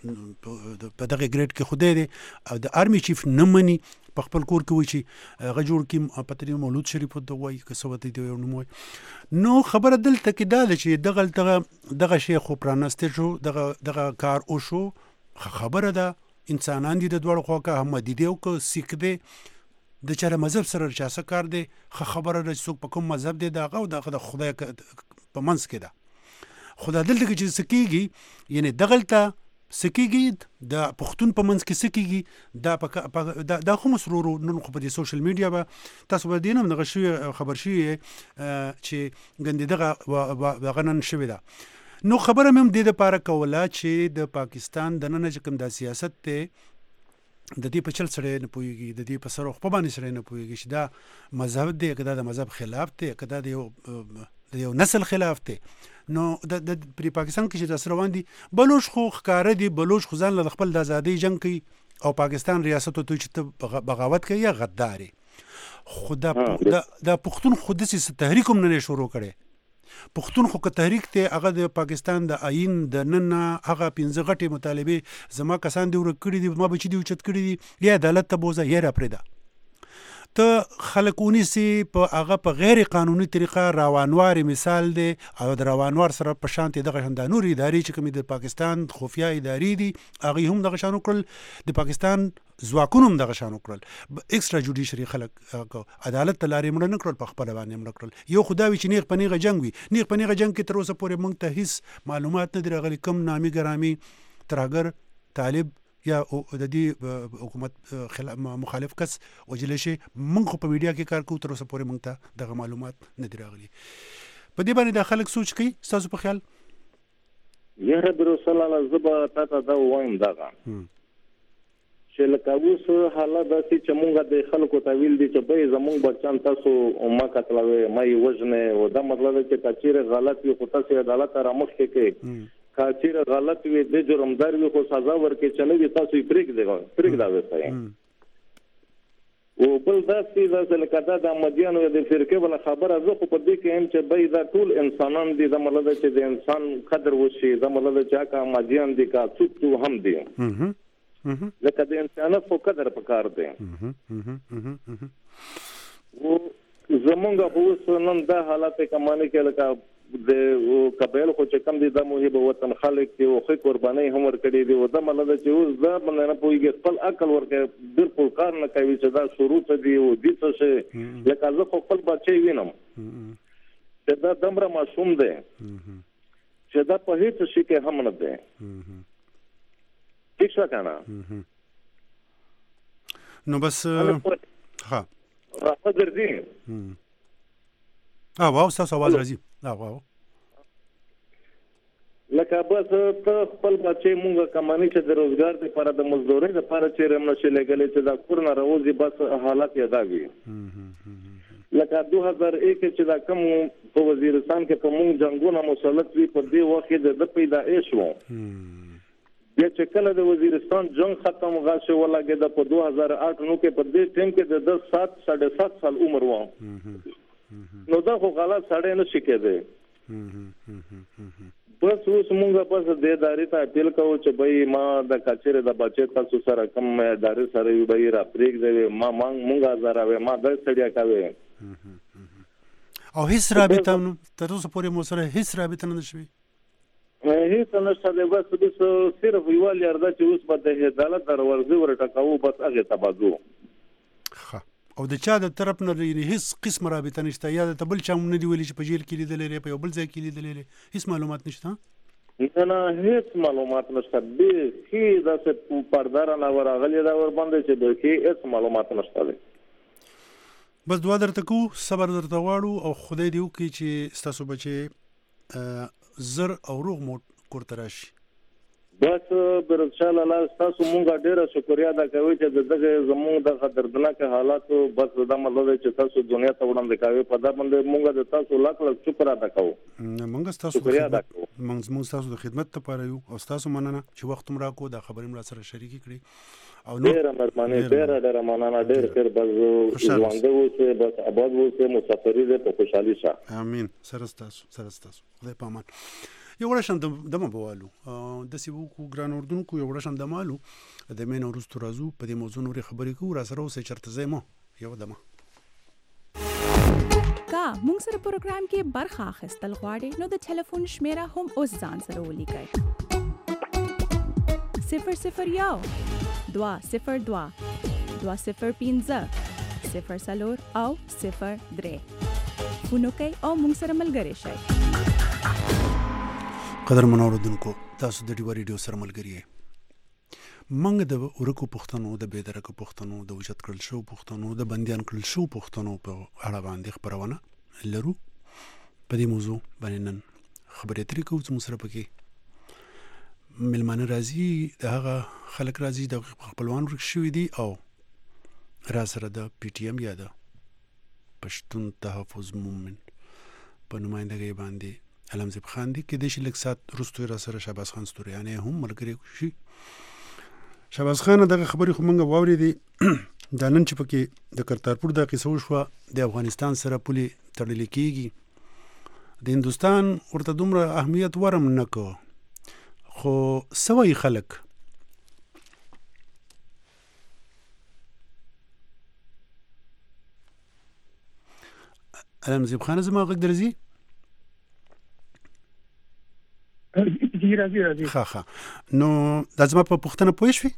په دغه ګریډ کې خو دی او د آرمي چیف نه مني په خپل کور کې وایي چې هغه جوړ کړي پتري مولود شریف ورته وایي که څه ورته دی یو نوم وایي. نو خبره دلته کې دا ده چې دغه دغه شی خو پرانستی شو دغه دغه کار وشو. خبره ده انسانان دي د دواړو خوا که احمدي دی او که سیک دی د چا مذهب سره چا څه کار دی. ښه خبره ده چې څوک په کوم مذهب دی د هغه او د هغه د خدای په منځ کې ده. خو دا دلته کې چې څه کېږي یعنې دغلته څه کېږي د پښتون په منځ کې څه کېږي دا دا خو مسرورو نن خو په دې سوشل میډیا به تاسو به دې نه هم دغه شوي خبر شوي چې ګندې دغه دغه نن شوې ده. نو خبره مې هم دې دپاره کوله چې د پاکستان دننه چې کوم دا سیاست دی د دې په چل سړی نه پوهېږي د دې په سر او خپه باندې سړی نه پوهېږي چې دا مذهب دی که دا د مذهب خلاف دی که دا د یو د یو نسل خلاف دی. نو د پرې پاکستان کې چې داسې روان دي بلوچ خو ښکاره دي بلوچ خو ځان له خپل د ازادۍ جنګ کوي او پاکستان ریاست ته چې ته بغاوت کوي یا غدار یې. خو دا دا پښتون خو داسې تحریک هم نه شروع کړی. پښتون خو که تحریک دی هغه د پاکستان د آئین د نن نه هغه پنځه غټې مطالبې زما کسان دي ورک کړي دي ما بچي دي اوچت کړي دي یا عدالت ته بوځه یا راپرېږده. ته خلک ونیسي په هغه په غیر قانوني طریقه راوانوارې مثال دی او د راوانوار سره په شانتې دغه شان دا نور ادارې چې کومې د پاکستان خفیه ادارې دي هغوی هم دغه شان وکړل د پاکستان ځواکونو هم دغه شان وکړل. اکسټرا جوډیشري خلک عدالت ته لارې مړه نه کړل په خپله باندې مړه کړل. یو خو دا وي چې نیغ په نیغه جنګ وي. نیغ په نیغه جنګ کې تر اوسه پورې موږ ته هېڅ معلومات نه دي راغلي کوم نامي ګرامي ترهګر طالب یا د دې حکومت مخالف کس وجلی شي. موږ خو په میډیا کې کار کوو تر اوسه پورې موږ ته دغه معلومات نه دي راغلي. په دې باندې دا خلک سوچ کوي ستاسو په خیال؟ یاره برسول الله زه به تا ته دا ووایم دغه چې لکه اوس حالت داسې چې مونږ د خلکو ته ویل دي چې بی زمونږ بچیان تاسو ما قتلوئ ما یې وژنئ او دا مطلب دی چې که چیرې غلط وي خو تاسو عدالت ته رامخکې کړئ که چیرې غلط وي د جرمدار وي خو سزا ورکړئ چې نه وي تاسو یې پرېږدئ پرېږده وسایئ. او بل داسې داسې لکه دا د احمدیانو د فرقې بله خبره زه خو په دې کې یم چې بی دا ټول انسانان دي دا مطلب دی چې د انسان قدر وشي دا مطلب دی چې هغه احمدیان دي که څوک تو هم دي لکه د انسانیت خو قدر پکار دی. او زمونږ خو اوس نن دا حالت کمانې کې لکه د قبایل خو چې کم دي دا محب وطن خلک دي او ښې قربانۍ هم ورکړي دي او دا مطلب دی چې اوس دا باندې نه پوهېږي خپل عقل ورکوي بلکل کار نه کوي چې دا شروع څه دي او دي څه شی. لکه زه خو خپل بچی وینم چې دا دومره معصوم دی چې دا په هېڅ شي کې هم نه دی. ٹھیک شو کنه نو بس ها راځه ګرځي ها واو تاسو आवाज راځي ها واو لکه بس ته خپل بچي مونږه کمانی چې د روزګار لپاره د مزدورۍ لپاره چې رمنه شي لګلې چې دا کورونه راوځي بس حالت یادا وي. لکه دو هزار یک چې دا کوم په وزیرستان کې په مونږ جنگونه مسلط وي په دې وخت د پیدایش وو بیا چې کله د وزیرستان جنگ ختم غاښه ولګېده په دو هزار آټ نو کې په دې ټیم کې د دس سات ساڑھے سات سال عمر و نو دا خو غلط ساڑھے نه شي کېده. بس اوس مونږه بس د ادارې ته اپیل کوو چې بای ما د کچېرې د بچې تاسو سره کوم ادارې سره یو بای را پرېږدئ ما مونږه ازاروئ ما دا ستړیا کوئ او هیڅ رابطه تر اوسه پورې مو سره هیڅ رابطه نه شوې؟ هیڅ نشته دی بس بس صرف یوه لیارده چې اوس به د عدالت دروازې ورټکوو بس هغې ته به ځو. ښه او د چا د طرف نه هیڅ قسم رابطه نشته یا د بل چا هم نه دي ویلي چې په جیل کې لیدلی دی په یو بل ځای کې لیدلی دی هیڅ معلومات نشته؟ نه نه هیڅ معلومات نشته بیخي داسې پرده رانه ورغلې ده ورباندې چې بیخي هیڅ معلومات نشته دی. بس دعا درته کوو صبر درته غواړو او خدای دې وکړي چې ستاسو بچې زر او روغ مو کور ته راشي. بس برشال الله تاسو مونږه ډیره شکریا ادا کوي چې دغه زموږ د خطرناک حالاتو بس د مطلب چې تاسو دنیا ته وړاندې کوي په دا باندې مونږه د تاسو لاک لاک شکر ادا کوو. مونږ تاسو شکریا ادا کوو. مونږ تاسو د خدمت لپاره یو او تاسو مننه چې وخت مو راکو دا خبرې مر سره شریک کړي او نو ډیره مهرباني ډیره ډیره مننه ډیر ډیر بس ژوند اوسه بس آباد اوسه مسافرې دې په خوشحالي شه. امين. سره تاسو سره تاسو خدای په امان. یو ورشم دمه بوالو د سیبو کو ګران اردن کو یو ورشم دمالو د مین ورستو رازو په دې موضوع نوري خبرې کو را سره اوسه چرته زمو یو دمه کا مونږ سره پروګرام کې برخه اخیستل غواړي نو د ټلیفون شمیره هم اوس ځان سره ولیکئ صفر صفر یو دوا صفر دوا دوا صفر پنځه صفر څلور او صفر درې فونو کوي او مونږ سره ملګری شئ. قدر منوردونکو تاسو د ډیو ریډیو سره ملګری یې. منګ د ورکو پښتنو د بيدرکو پښتنو د وجد کړل شو پښتنو د بنديان کړل شو پښتنو په اړه باندې خبرونه لرو. په دې موضوع باندې نن خبرې ترې کوو چې موږ سره پکې ملمانه راځي د هغه خلک راځي د خپلوان ورک شوي دي او را سره د پی ټی ایم یا د پښتون تحفظ مومنت په نمائندګۍ باندې علمزیب خان دی کې د شي لک سات رستو را سره شهباز خان ستوریانه هم ملګری شي. شهباز خان دغه خبرې خو مونږ واوري دي دا نن چې پکې د کرتارپور د قصو شو د افغانستان سره پولي تړل کېږي د هندستان ورته دومره اهمیت ورم نکو خو سوي خلک علمزیب خان زما غږ درځي راځي راځي ها ها نو لازم په پښتنه پوه شئ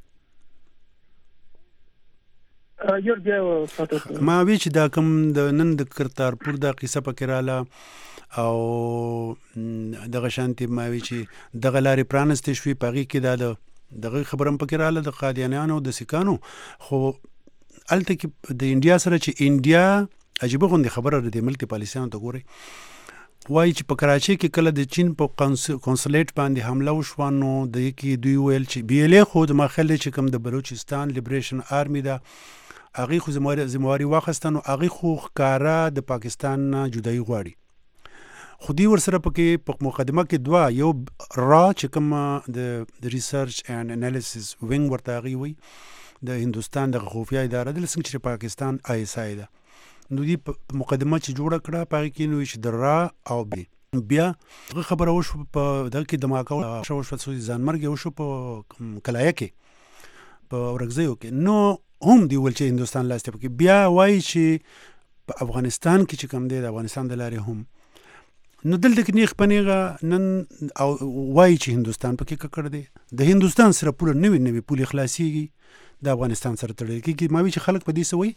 یو بیا فاطمه ما وی چې دا کوم د نن د کرتارپور د قصه پکراله او دغه شانتي ما وی چې دغه لارې پرانست شوي پغې کې دا دغه خبرم پکراله د قادیانانو د سکانو خو الته کې د انډیا سره چې انډیا عجیب غوندي خبره د ملک پالیسیانو ته ګوري وای چې په کراچۍ کې کله د چین په کنسولیټ باندې حمله وشوانو د کې دوی ویل چې بي ال خو د مخالې چې کوم د بلوچستان لیبریشن آرمي دا هغه خو زمواري واخستانو هغه خو ښکارا د پاکستان نه جدای غواړي خو دی ورسره پکې په مقدمه کې دوا یو را چې کوم د ریسرچ اینڈ انالیسس وینګ ورته غوي وي د هندستان د خفیه اداره د څنګه چې پاکستان آی اس آی دا نو دی مقدمه چې جوړه کړه پاره کې نو چې درا او بي بیا خبره وشو په دغه کې دماغه شو شو ځانمرګ وشو په کلایه کې په ورغزیو کې نو هم دی ول چې هندستان لاسته کې بیا وای چې په افغانستان کې چې کوم دی د افغانستان د لارې هم نو دلته کې نیخ پنیغه نن او وای چې هندستان پکې ککړ دی د هندستان سره پوره نوې نوې پولي خلاصيږي د افغانستان سره تړل کېږي ما وی چې خلک په دې سوي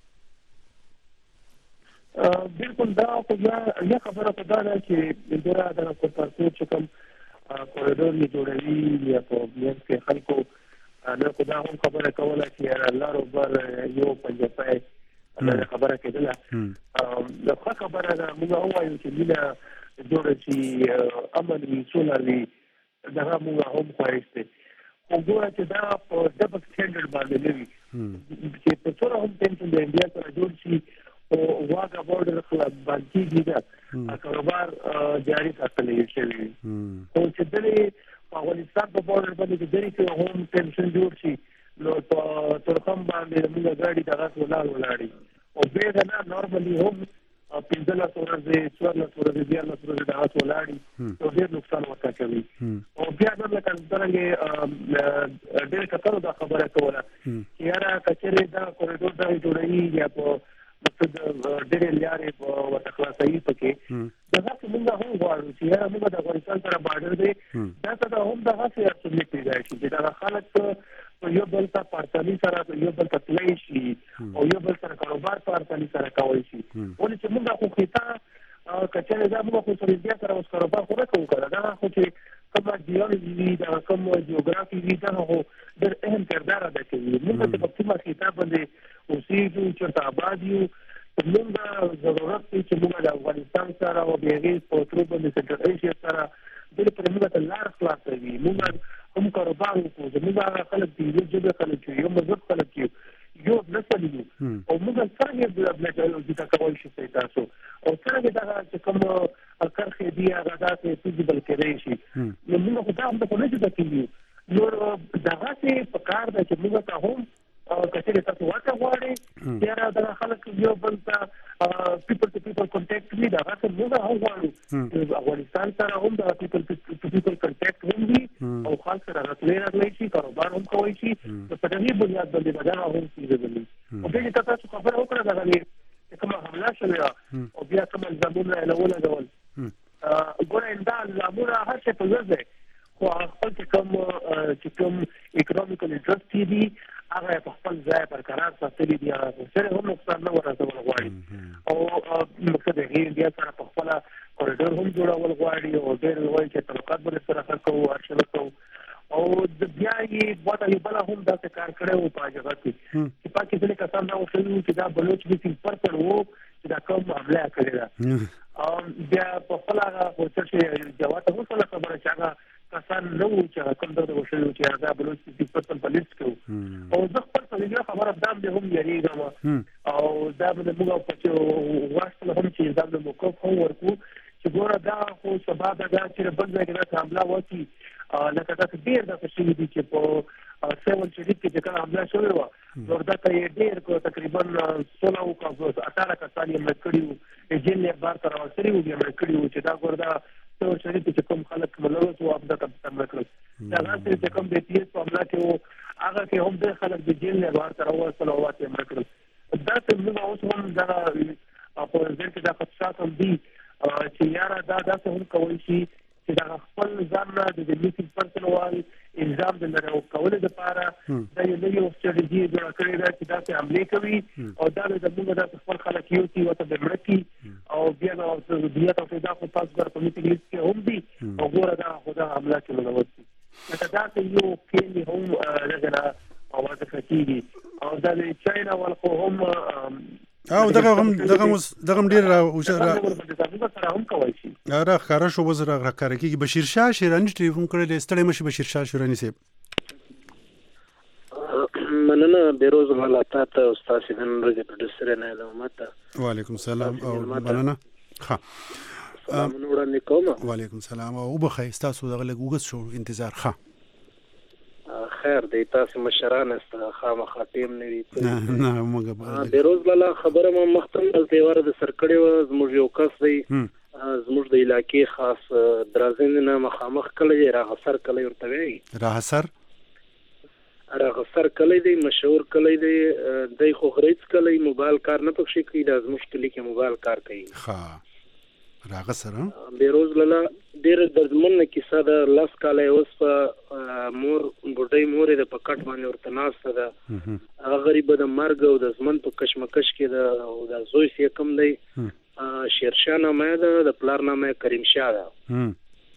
بالکل دا خو یا خبره په دا ده چې دغه د کرتارپور چې کوم کوریډور یې جوړوي یا په بلین کې خلکو نو خو دا هم خبره کوله چې الله روبر یو پنځپای دا خبره کېدله دا خبره ده موږ وایو چې مینه جوړه چې امن وي سوله وي دا موږ هم خوښته خو ګوره چې دا په ډبل سټانډرډ باندې نه وي چې په څوره هم ټینشن د انډیا سره جوړ شي او واګه بورډر خلاص باندې کیږي کاروبار جاری ساتل شوی او چې د افغانستان په بورډر باندې د دې کې هم ټینشن جوړ شي نو په ترخم باندې موږ غاډي دغه ولال ولاړی او به دا نورمالي هم پنځله ورځې څوارلس ورځې دیارلس ورځې دغه ولاړی او ډېر نقصان ورته کوي او بیا دا لکه څنګه ډېر کتلو دا خبره کوله چې یاره کچېره دا کوریډور دا جوړوي یا په مقصد ډېر لارې په وتخلاصي پکې دا څه موږ هم غواړو چې یاره موږ د افغانستان سره بارډر دی دا ته هم دغه څه اصلي پیدا شي چې دا خلک یو بل ته پارتالي سره یو بل ته تللی شي او یو بل سره کاروبار پارتالي سره کوي شي ولې چې موږ خو خطا کچره دا موږ خو سره بیا سره اوس کاروبار خو نه کوو کړه دا خو چې کومه جیولوژي دا کومه جیوګرافي وی دا خو ډېر اهم کردار ادا کوي موږ ته په کومه خطا باندې اوسېږو چې آباد یو موږ ضرورت دی چې موږ د افغانستان سره او د هغې په ترو باندې سنټرل ایشیا سره د پرمختګ لار خلاصوي موږ کوم کاروبار وکړو زموږ خلک دي یو ژبه خلک یو مذهب خلک یو نسل یو او موږ څنګه د بلځو د کول شي تاسو او څنګه دا چې کوم کرخې دی هغه داسې فیزیبل کېدای شي نو موږ خو دا هم په نشي تکلیو نو دا هغه په کار ده چې موږ ته هم کچې تاسو واټه غواړي چې دا خلک یو بل ته پیپل ټو پیپل کانټیکټ دی دا هغه موږ هم غواړو افغانستان سره هم دا پیپل ټو پیپل کانټیکټ هم دی او خاص سره راځي راځي شي کاروبار هم کوي شي په دې بنیاد باندې دا هم کیږي او دې ته تاسو خبره وکړه دا غوړي کومه حمله شوه او بیا کوم زمونه لونه ډول ګورئ دا زمونه هر څه په ځای خو خپل کوم چې کوم اکونومیکل انټرست دی هغه په خپل ځای برقرار ساتلی دی سره هم نقصان نه ورسول غواړي او مقصد یې بیا سره په خپل کوریډور هم جوړول غواړي او ډېر وایي چې تعلقات به سره کوو ارشل کوو او د بیا یې بوته یې بل هم دا کار کړو په هغه کې چې پاتې ځل کسان دا وشو چې دا بلوچ دي پر پر وو چې دا کوم حمله کړی دا او بیا په خپل هغه ورته چې جواب هم سره خبره چاغه کسان نو چې کوم دا وشو چې دا بلوچ دي پر پر پولیس کو او زه خپل څنګه خبره دام به هم یریږم او دا به موږ په چې واسطه هم چې دا د موقف هم ورکو چې ګوره دا خو سبا دا چې بل ځای کې حمله وکړي لکه دا ډېر د شي دي چې په سیول شریف کې چې حمله شوې و نو دا ته ډېر کو تقریبا سولہ او اٹھارہ کسان یې مکړیو جیل نه بار تر اوسري و یې مکړیو چې دا ګوره دا سیول شریف چې کوم خلک ملوث او ابدا تم مکړل دا راځي چې کوم د پیس په حمله کې هغه کې هم د خلک د جیل نه بار تر اوسري او یې مکړل دا څه موږ اوس هم دا په ځل کې دا خدشات هم دي چې یاره دا داسې هم کوي شي چې دا خپل ځان نه د میټینګ پرسنوال الزام د لرو کول د پاره دا یو نوی استراتیژي جوړ کړی دا چې دا څه عملي کوي او دا د موږ د خپل خلک یو چې وته د مړکی او بیا نو د دنیا ته دا په تاسو در په میټینګ کې هم دي او ګوره دا خدا حمله کوي نو دا دا یو کې هم لګره او دا کوي او دا د چاینا ولخو هم او دغه هم دغه دغه ډیر او سره هم کوي شي را خاره شو وزره را کار کوي بشیر شاه شیرانی ټلیفون کړل ستړي مشه بشیر شاه شیرانی سي مننه بیروز ملاقات ته استاد سیدن رضی پروډوسر نه علامت وعلیکم السلام او مننه ها منوړه نکوم وعلیکم السلام او بخیر تاسو دغه لګوګس شو انتظار ښه خیر دی تاسو مشران است خامخا ټیم نه وی نه نه موږ بیروز لاله خبره ما مختم تلوار د سرکړې زموږ یو کس دی زموږ د علاقې خاص درازین نه مخامخ کله راغسر کله ورته وی راغسر راغسر کله دی مشهور کله دی د خو غریز کله موبایل کار نه پکې کوي د مشکل کې موبایل کار کوي ها راغسر بیروز لاله ډیر دردمن کیسه د لاس کاله اوس په مور ګډای مورې د پکټ باندې ورته ناسته ده هغه غریب د مرګ او د زمن په کشمکش کې د او د زوی سي کم دی شیرشاه نامه ده د پلار نامه کریم شاه ده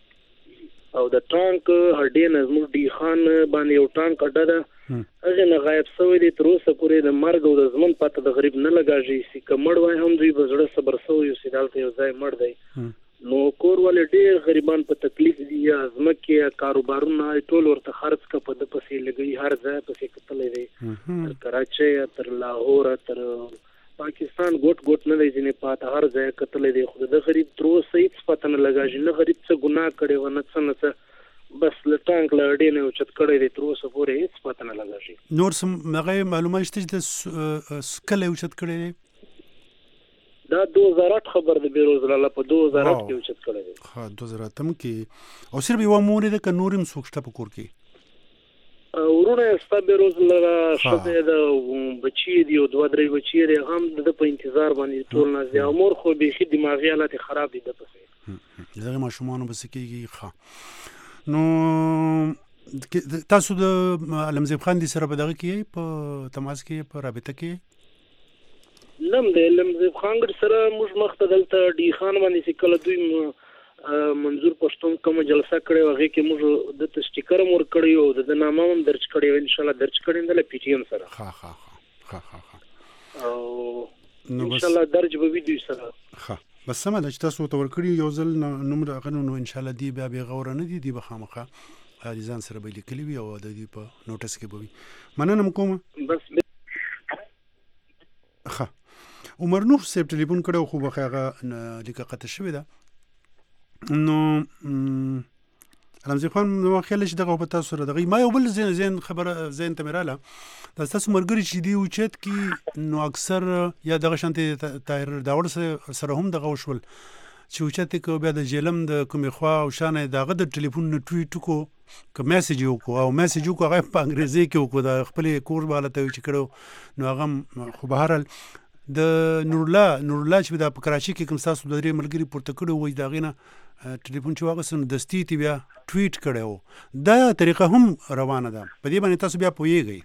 او د ټانک هډین زموږ دی خان باندې یو ټانک اډه ده هغه نه غایب شوی دی تر اوسه پورې د مرګ او د زمن پته د غریب نه لګاږي چې کمړ وای هم دوی بزړه صبر سو یو سیدالته یو ځای مړ دی نو کور ولې ډېر غریبان په تکلیف دي ازمکه کاروبارونه ټول ورته خرڅ کا په د پسې لګي هر ځای پسې کتلې دي تر کراچي تر لاهور تر پاکستان ګوټ ګوټ نه دی ځنې پاته هر ځای کتلې دي خو د غریب تر اوسه هیڅ پته نه لګاږي نه غریب څه ګناه کړي و نه څه نه بس لټانک لړډې نه چت کړي دي تر اوسه پورې هیڅ پته نه لګاږي نور سم مغه معلومات شته چې سکله چت کړي دي دا دو هزار آٹھ خبر د بیروز لاله په دو هزار آٹھ کې اوچت کړی دی ها دو هزار آٹھ کې او صرف یو مور د کنورم سوکشته په کور کې ورونه ستا بیروز لاله شته د بچی دی او دوه درې بچی دی هم د په انتظار باندې ټول نه دی امور خو به خې دماغي حالت خراب دي د پسې دغه ماشومان بس کېږي ښه نو تاسو د علمزیب خان دي سره په دغه کې په تماس کې په رابطه کې نم د علمزیب خان سره موږ مختدلته ډی خان باندې چې کله دوی منظور پښتون کوم جلسه کړې وغه کې موږ د تشکر مور کړی او د نامه هم درج کړی او ان شاء الله درج کړی د پی ټی ایم سره ها ها ها ها ها او ان شاء الله درج به وي دوی سره ها بس سم ده چې تاسو تور کړی یو ځل نوم راغنو نو ان شاء الله دی بیا به غوړه نه دی دی بخامخه عزیزان سره به لیکلي وي او د دې په نوټس کې به وي. مننه کوم. بس ښه عمر نور صاحب ټلیفون کړو خو به هغه لیکه قطع شوې ده. نو رمزي خان نو خیال چې دغه په تاسو سره دغه ما یو بل زین زین خبره زین ته مراله د تاسو مرګري چې دی اوچت کی نو اکثر یا دغه شانتي طاهر داور سره هم دغه وشول چې اوچت کو بیا د جیلم د کومې خوا او شانه دغه د ټلیفون ټویټ کو که میسج وکړو او میسج وکړو هغه په انګریزي کې وکړو د خپل کور بالا ته چې کړو نو هغه خو بهرال د نور الله نور الله چې د کراچي کې کوم تاسو د درې ملګری پورته کړو وای دا غینه ټلیفون چې واغسن دستی تی بیا ټویټ کړو دا طریقه هم روانه ده په دې باندې تاسو بیا پوهیږئ.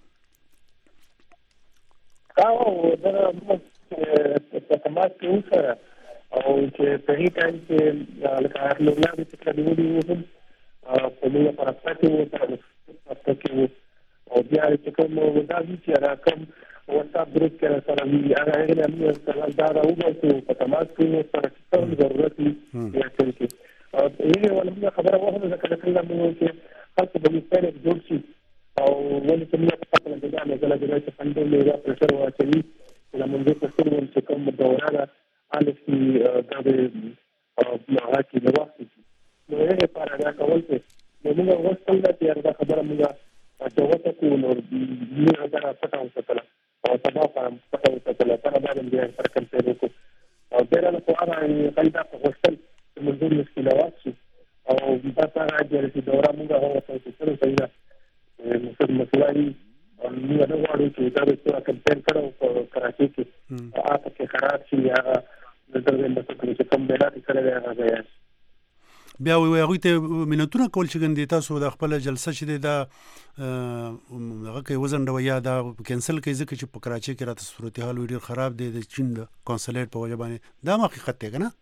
او دا په تماس کې وسره او چې په هیڅ ټایم کې لکه نور الله چې کله دی وو په دې لپاره پاتې وو تر څو کې او بیا چې کوم ودا چې راکم واتساپ ګروپ کې سره وی هغه هغه نه سره دا راوځي په تماس کې سره څه ضرورت دی یا څه کې او یې ولې خبره وه چې کله کله موږ چې خاصه د مثال جوړ شي او ولې چې موږ په خپل ځای نه غلا غلا چې څنګه له پرشر واچوي چې موږ په څیر ول چې کوم دورانه الف کی دا د هغه کې د وخت نو هغه لپاره دا کول چې موږ وستل چې دا خبره موږ تاسو ته نو موږ دا پټه وکړه او سبا په پټه وکړه په اړه باندې سره کوم څه وکړو او دا له کومه خلک په وستل موږ د مشکلات او دا څنګه چې دوره موږ هغه څه څه څه مسله مسلای او موږ دا وایو چې دا څه کمپیر کړو په کراچي کې هغه کې خراب شي هغه د دغه د څه کوم بلاد سره راغی بیا وی هغه ته مینتونه کول چې ګندې تاسو د خپل جلسه چې دا هغه کې وزن دا یا دا کینسل کوي ځکه چې په کراچي کې راته صورتحال ډیر خراب دی د چین د کنسولیټ په وجه باندې دا حقیقت دی کنه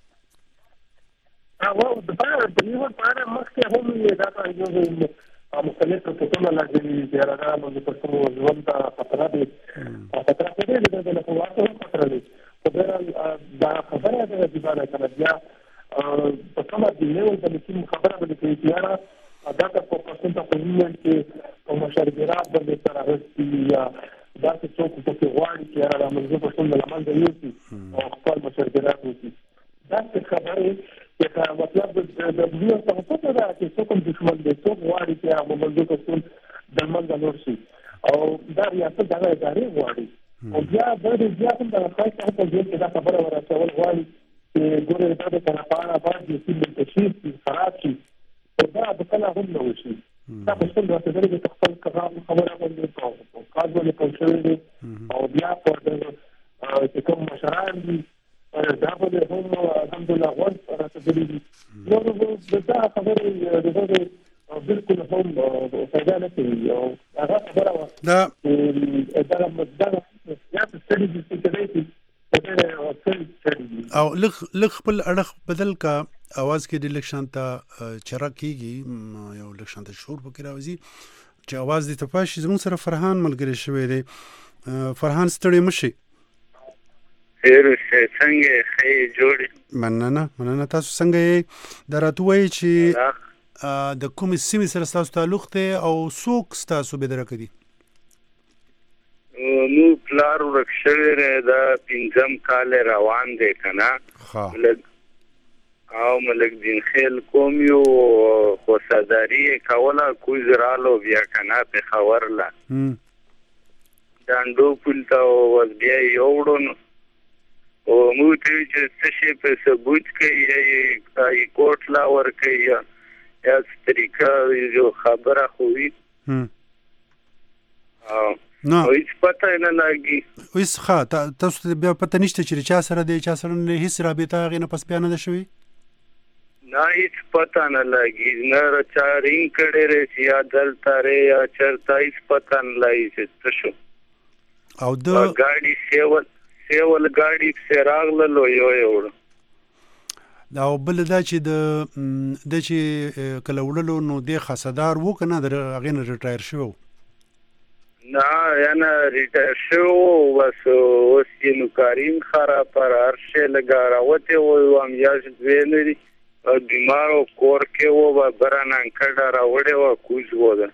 او د بار په یو پاره مخکې هم دا یو مختلف پروتوکول لګي چې راغله موږ په څو ژوند ته خطر دی او خطر دی د دې له قوت هم خطر دی په دا خبره ده چې باندې کله بیا په کومه دی نو د کوم خبره به کوي چې یاره دا په پرسنټ په نیمه کې په مشارکت باندې سره راځي یا دا څه څوک چې غواړي چې یاره موږ په څو لمن دی او خپل مشارکت وکړي دا څه خبره چې مطلب د دې څه څه ده چې څوک دښمن دی څوک غواړي چې هغه موږ په څو د منځ نور شي او دا ریاست دا ادارې غواړي او بیا د دې بیا هم د خاص په دې کې دا خبره ورسول غواړي چې ګوره دا د طرفانه باندې چې د تشخیص خراب شي دا د کله هم نو شي دا په څه ډول د خپل کار خبره باندې کوو کار باندې کوي او بیا په دغه چې کوم مشران دي دا به هم الحمدلله غوړ سره تدریجي نو دا خبره د دې بالکل هم فائدہ نه کوي او هغه خبره دا دا مدده یا په ستړي دي چې او لغ لغ خپل اړه بدل کا आवाज کې د الیکشن ته چرګ کیږي یو الیکشن ته شور پکې راوځي چې आवाज دې ته پاشي زموږ سره فرحان ملګری شوی دی فرحان ستړي مشي خیر څنګه خیر جوړ مننه مننه تاسو څنګه دراتوي چې د کوم سیمې سره تاسو تعلق ته او څوک تاسو به درکدي نو پلار ورکشویر دا پینځم کال روان دی کنه او ملک دین خیل کوم یو خو صداری کوله کوزرالو بیا کنه په خبرلا داندو پلتا او بیا یوړون او مو ته چې څه په ثبوت کې ای کوټ لا ور کوي یا طریقه یو خبره خوې او نو هیڅ پته نه لګي اوس ښه تاسو بیا پته نشته چې چا سره دی چا سره نه هیڅ رابطه غینه پس بیان نه شوی نه هیڅ پته نه لګي نه رچارین کړي رې یا دلته رې یا چرته هیڅ پته نه لګي چې څه او د ګاډي سیول سیول ګاډي سراغله لو یو یو دا بل دا چې د د چې کله وړلو نو د خاصدار وو کنه د غین ریټایر شو نه یعنی ریټایر شو وس اوس یې نو کاریم خراب پر ارشه لګا راوته و ام یاش وینري بیمار او کور کې و و برانن کډه راوړې و کوز و ده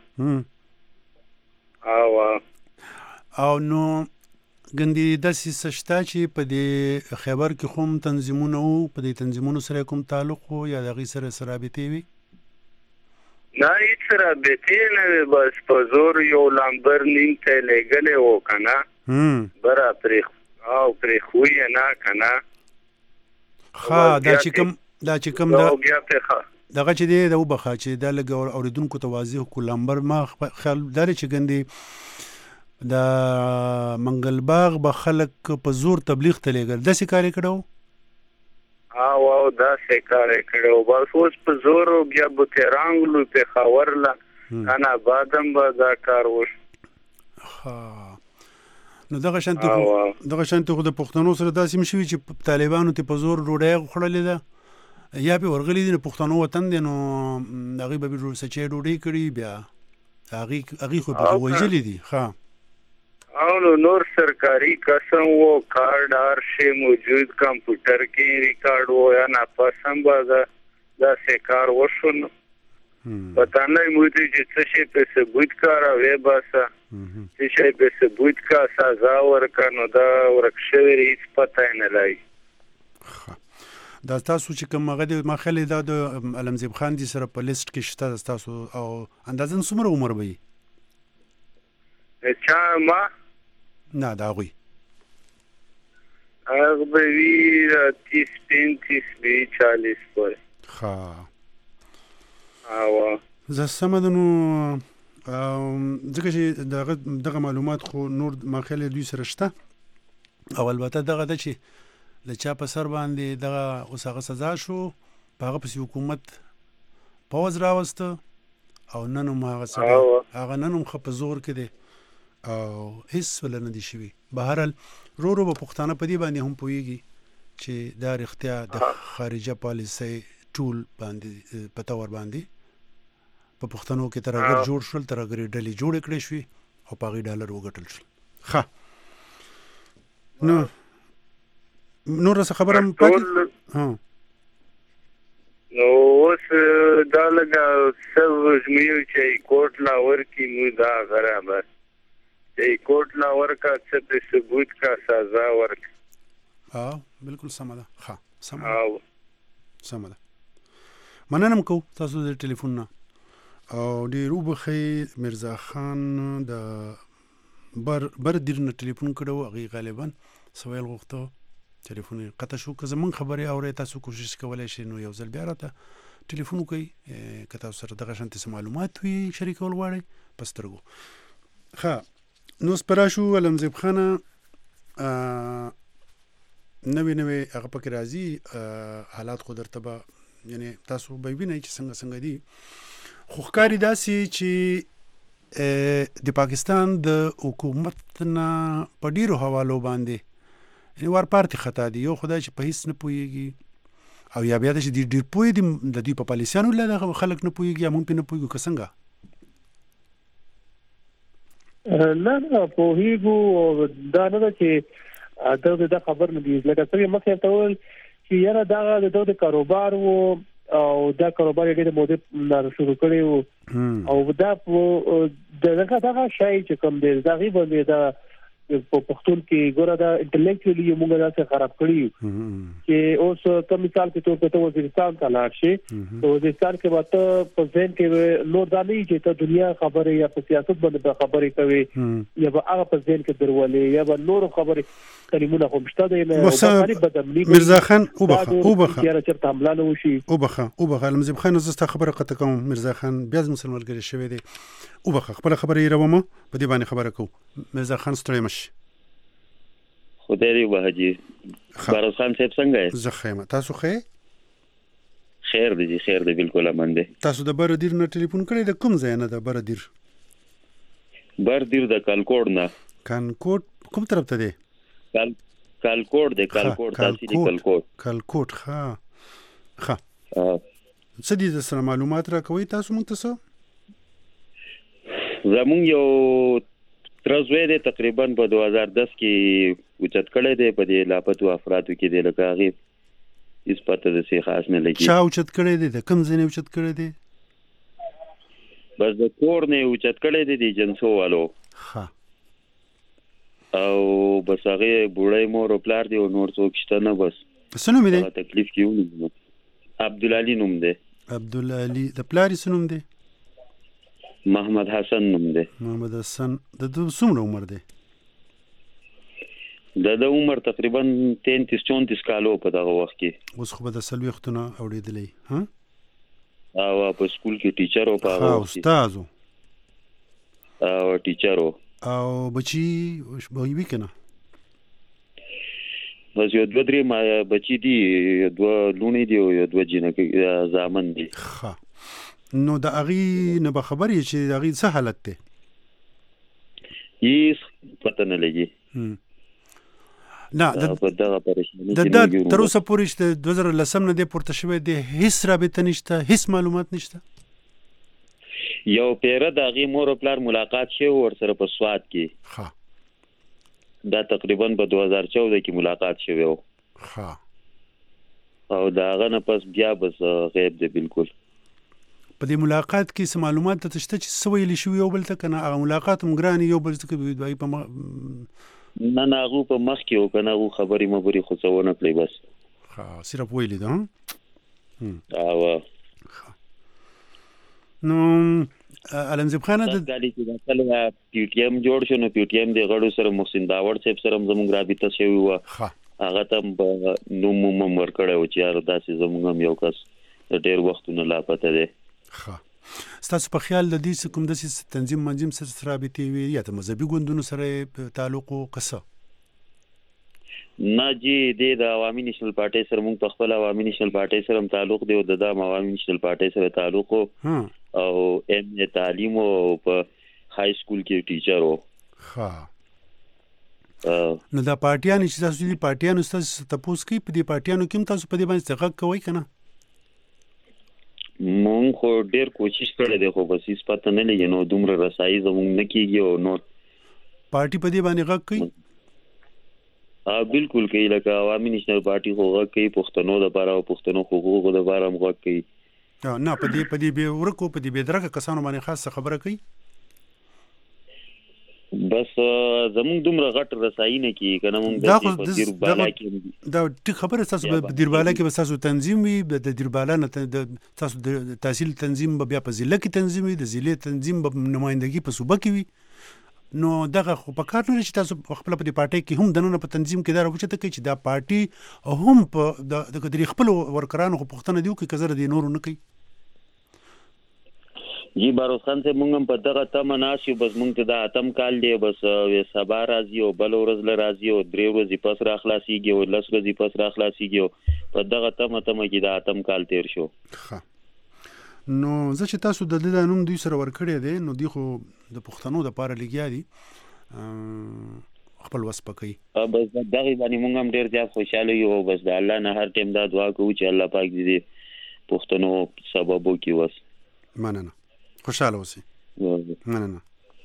او او نو ګندې داسې سشتا چې په دې خیبر کې کوم تنظیمونه وو په دې تنظیمونو سره کوم تعلق وو یا د هغې سره څه رابطې وي نه هېڅ رابطې نه وې بس په زور یو لامبر نیم ته یې لېږلی و که نه بره پرې او پرېښوي یې نه که نه ښه دا چې کوم دا چې کوم دغه چې دی د وبخه چې دا لږ اورېدونکو ته واضح کړو لامبر ما خیال دا دی چې ګندې د منګل باغ به خلک په زور تبلیغ ته لېږل داسې کار یې کړی و او او داسې کار یې کړی و بس اوس په زور بیا بوتې رانګلو پېښور له کان آباد هم به دا کار وشو نو دغه شانتې خو دغه شانتې خو د پښتنو سره داسې هم شوي چې طالبانو ته په زور ډوډۍ خوړلې ده یا پې ورغلي دي نو پښتنو وطن دی نو هغوی به سچۍ ډوډۍ کړي بیا هغوی خو پکې وژلي دي ښه او نو نور سرکاری قسم و کارډ هر شی موجود کمپیوټر کې ریکارډ و یا ناپاس هم به داسې کار وشو نو پته نه یې موږ چې څه شی په ثبوت کا راوې باسه څه شی په ثبوت کا سزا ورکړه نو دا ورک شوی هېڅ پته یې نه لایي دا ستاسو چې کوم هغه دی ما خیال دا د علمزیب خان دي سره په لیسټ کې شته ستاسو او اندازن څومره عمر به وي چا ما نه د هغوی هغه به وي تیس پنځیس به وي چالیس پورې ښه او زه سمه ده نو ځکه چې دغه معلومات خو نور ما خیال دوی سره شته او البته دغه ده چې د چا په سر باندې دغه اوس هغه سزا شو په هغه پسې حکومت پوځ راوسته او نن هم هغه سړی هغه نن هم ښه په زور کې دی او هېڅ وله نه دي شوي بهرحال رو رو به پښتانه په دې باندې هم پوهېږي چې دا رښتیا د خارجه پالیسۍ ټول باندې په تور باندې په پښتنو کې ترهګر جوړ شول ترهګرې ډلې جوړې کړې شوې او په هغې ډالر وګټل شول ښه نو نور څه خبره هم پاتې نو اوس دا لږه څه وژمېږو چې کوټ لا ورکړي موږ دا برابر چې کوټ لا ورکړه څه پرې ثبوت کا سزا ورکړي او بلکل سمه ده ښه سمه ده سمه ده مننه هم کوو تاسو د ټلیفون نه او ډېر وبښئ مرزا خان د بر بر دیر نه ټلیفون کړی و هغې غالبا څه ویل غوښته ټلیفون یې قطع شو که زمونږ خبرې اورئ تاسو کوشش کولی شئ نو یو ځل بیا راته ټلیفون وکړئ که تاسو سره دغه شانتې څه معلومات وي شریکول غواړئ په سترګو ښه نو اوس په راشو علمزیب خانه نوې نوې هغه پکې راځي حالات خو درته به یعنې تاسو به وینئ چې څنګه څنګه دي خو ښکاري داسې چې د پاکستان د حکومت نه په ډېرو حوالو باندې یعنې وار پارتې خطا دي یو خدای چې په هېڅ نه پوهېږي او یا بیا دا چې ډېر پوه دي د دوی په پالیسیانو له دغه خلک نه پوهېږي یا مونږ پرې نه پوهېږو که څنګه نه نه پوهېږو دا نه ده چې دا دا خبر نه دي لکه څنګه مخکې ته وویل چې یاره دغه د ده د کاروبار و او دا کاروبار یې ډېرې مودې نه شروع کړی و او دا دغه دغه شی چې کوم دی د هغې باندې دا په پښتون کې ګوره دا انټلیکچولی یې موږ داسې خراب کړي یو چې اوس کم مثال په توګه ته وزیرستان ته لاړ شې په وزیرستان کې به ته په ذهن کې نور دا نه وي چې ته دنیا خبرې یا په سیاست باندې به خبرې کوې یا به هغه په ذهن کې درولې یا به نورو خبرې کلمونه خو شته دی مرزا خان وبخه وبخه یاره چېرته حمله نه وشي وبخه وبخه علمزیب خان زه ستا خبره قطع کوم مرزا خان بیا زموږ سره ملګری شوی دی وبخه خپله خبره یې رومه په دې باندې خبره کوو مرزا خان ستړی مه شي خدای دې وبخښي بارز خان صاحب څنګه یې زه ښه یم تاسو ښه یې خیر دی جی خیر دی بالکل امن دی تاسو د بره دیر نه ټلیفون کړی د کوم ځای نه د بره دیر بر دیر د کالکوټ نه کالکوټ کوم طرف ته دی کال کالکوټ دی کالکوټ تاسو دی کالکوټ کالکوټ ښه ښه څه دي د سره معلومات راکوئ تاسو مونږ ته څه زمونږ یو ترزوی دی تقریبا په دوه هزار دس کې اوچت کړی دی په دې لاپتو افرادو کې دی لکه هغې هیڅ پته د څه خاص نه لګي. چا اوچت کړی دی؟ د کوم ځای نه اوچت کړی دی؟ بس د کور نه اوچت کړی دی د جنسو والو. ښه. او بس هغه بوړی مور او پلار دی او نور څوک شته نه. بس څه نوم دی؟ تکلیف کیونه عبدالعلی نوم دی. عبدالعلی. د پلار څه نوم دی؟ محمد حسن نوم دی. محمد حسن. د دوی څومره عمر دی؟ د د عمر تقریبا تینتیس چونتیس کالو په دغه وخت کې. اوس خو به د څلوېښتونه اوړېدلی. ها او په سکول کې ټیچر او په هغه وخت استاد او ټیچر او بچي به وي که نه؟ بس یو دوه درې ما بچي دي، دوه لوڼې دي او یو دوه جینکې زامن دي. ښه. نو د هغې نه به خبر یې چې د هغې څه حالت دی؟ هېڅ پته نه لګي. نه د تر اوسه پورې چې د دوه زره لسم نه دی پورته شوی دی هېڅ رابطه نشته، هېڅ معلومات نشته؟ یو پیره د هغې مور او پلار ملاقات شوی ورسره په سوات کې. ښه. دا تقریبا په دوه هزار چودہ کې ملاقات شوی و. ښه. او د هغه نه پس بیا بس غیب دی بالکل. په دې ملاقات کې څه معلومات ته شته چې څه ویلي شوي یو بل ته که نه هغه ملاقات هم ګران یو بل ته په نه نه هغو په مخ کې و که نه هغو خبرې مبرې خو څه ونه کړې بس. ښه. صرف ویلي ده. او نو علمزیب خانه د کالي چې دا کله پی ټي ایم جوړ شو نو پی ټي ایم د غړو سره محسن داوړ صاحب سره زموږ رابطه شوې وه. هغه ته هم نوم هم ورکړی و چې یار داسې زموږ هم یو کس د ډېر وختونه لاپته دی. ښه. ستاسو په خیال د دې کوم داسې تنظیم منظم سره رابطې وي یا د مذهبي ګوندونو سره تعلق و که څه؟ نه جی دی د عوامي نیشنل پارټۍ سره موږ په خپل عوامي نیشنل پارټۍ سره هم تعلق دی او د دام عوامي نیشنل پارټۍ سره تعلق او ام ای تعلیم او په های سکول کې ټیچر و. ښه. نو دا پارټیان چې تاسو دې پارټیانو ستاسو تپوس کوي په دې پارټیانو کې هم تاسو په دې باندې غږ کوئ که نه؟ مونږ خو ډېر کوشش کړی دی خو بس هېڅ پته نه لګي نو دومره رسایي زموږ نه کېږي او نور پارټي په دې باندې غږ کوي؟ بالکل کوي. لکه عوامي نیشنل پارټي خو غږ کوي پښتنو دپاره او پښتنو حقوقو دپاره هم غږ کوي. نه په دې په دې بې ورکو په دې بې درکه کسانو باندې خاصه خبره کوي؟ بس زموږ دومره غټ رسایي نه کېږي که نه مونږ داسې په دیربالا کې دا ټیک خبره ستاسو په دیربالا کې به ستاسو تنظیم وي د دیربالا نه تاسو د تحصیل تنظیم به بیا په ضلع کې تنظیم وي د ضلع تنظیم به نمایندګي په صوبه کې وي. نو دغه خو په کار نه لري چې تاسو خپله په دې پارټۍ کې هم دننه په تنظیم کې دا راوچته کوي چې دا پارټي هم په د د خپلو ورکرانو خو پوښتنه دي وکړي که زه د دې نورو نه کوي. جی باروز خان صاحب مونږ هم په دغه تمه ناست یو. بس مونږ ته دا اتم کال دی بس سبا راځي او بل ورځ له راځي او درې ورځې پس را خلاصېږي او لس ورځې پس را خلاصېږي او په دغه تمه تمه کې دا اتم کال تېر شو. ښه. نو زه چې تاسو د دې نوم دوی سره ورکړی دی نو دوی خو د پښتنو دپاره لګیا دي خپل وس پکوي. بس دغې باندې مونږ هم ډېر زیات خوشحاله یو او بس د الله نه هر ټایم دا دعا کوو چې الله پاک دې پښتنو سبب وکړي. وس مننه. خوشحاله اوسئ. مننه.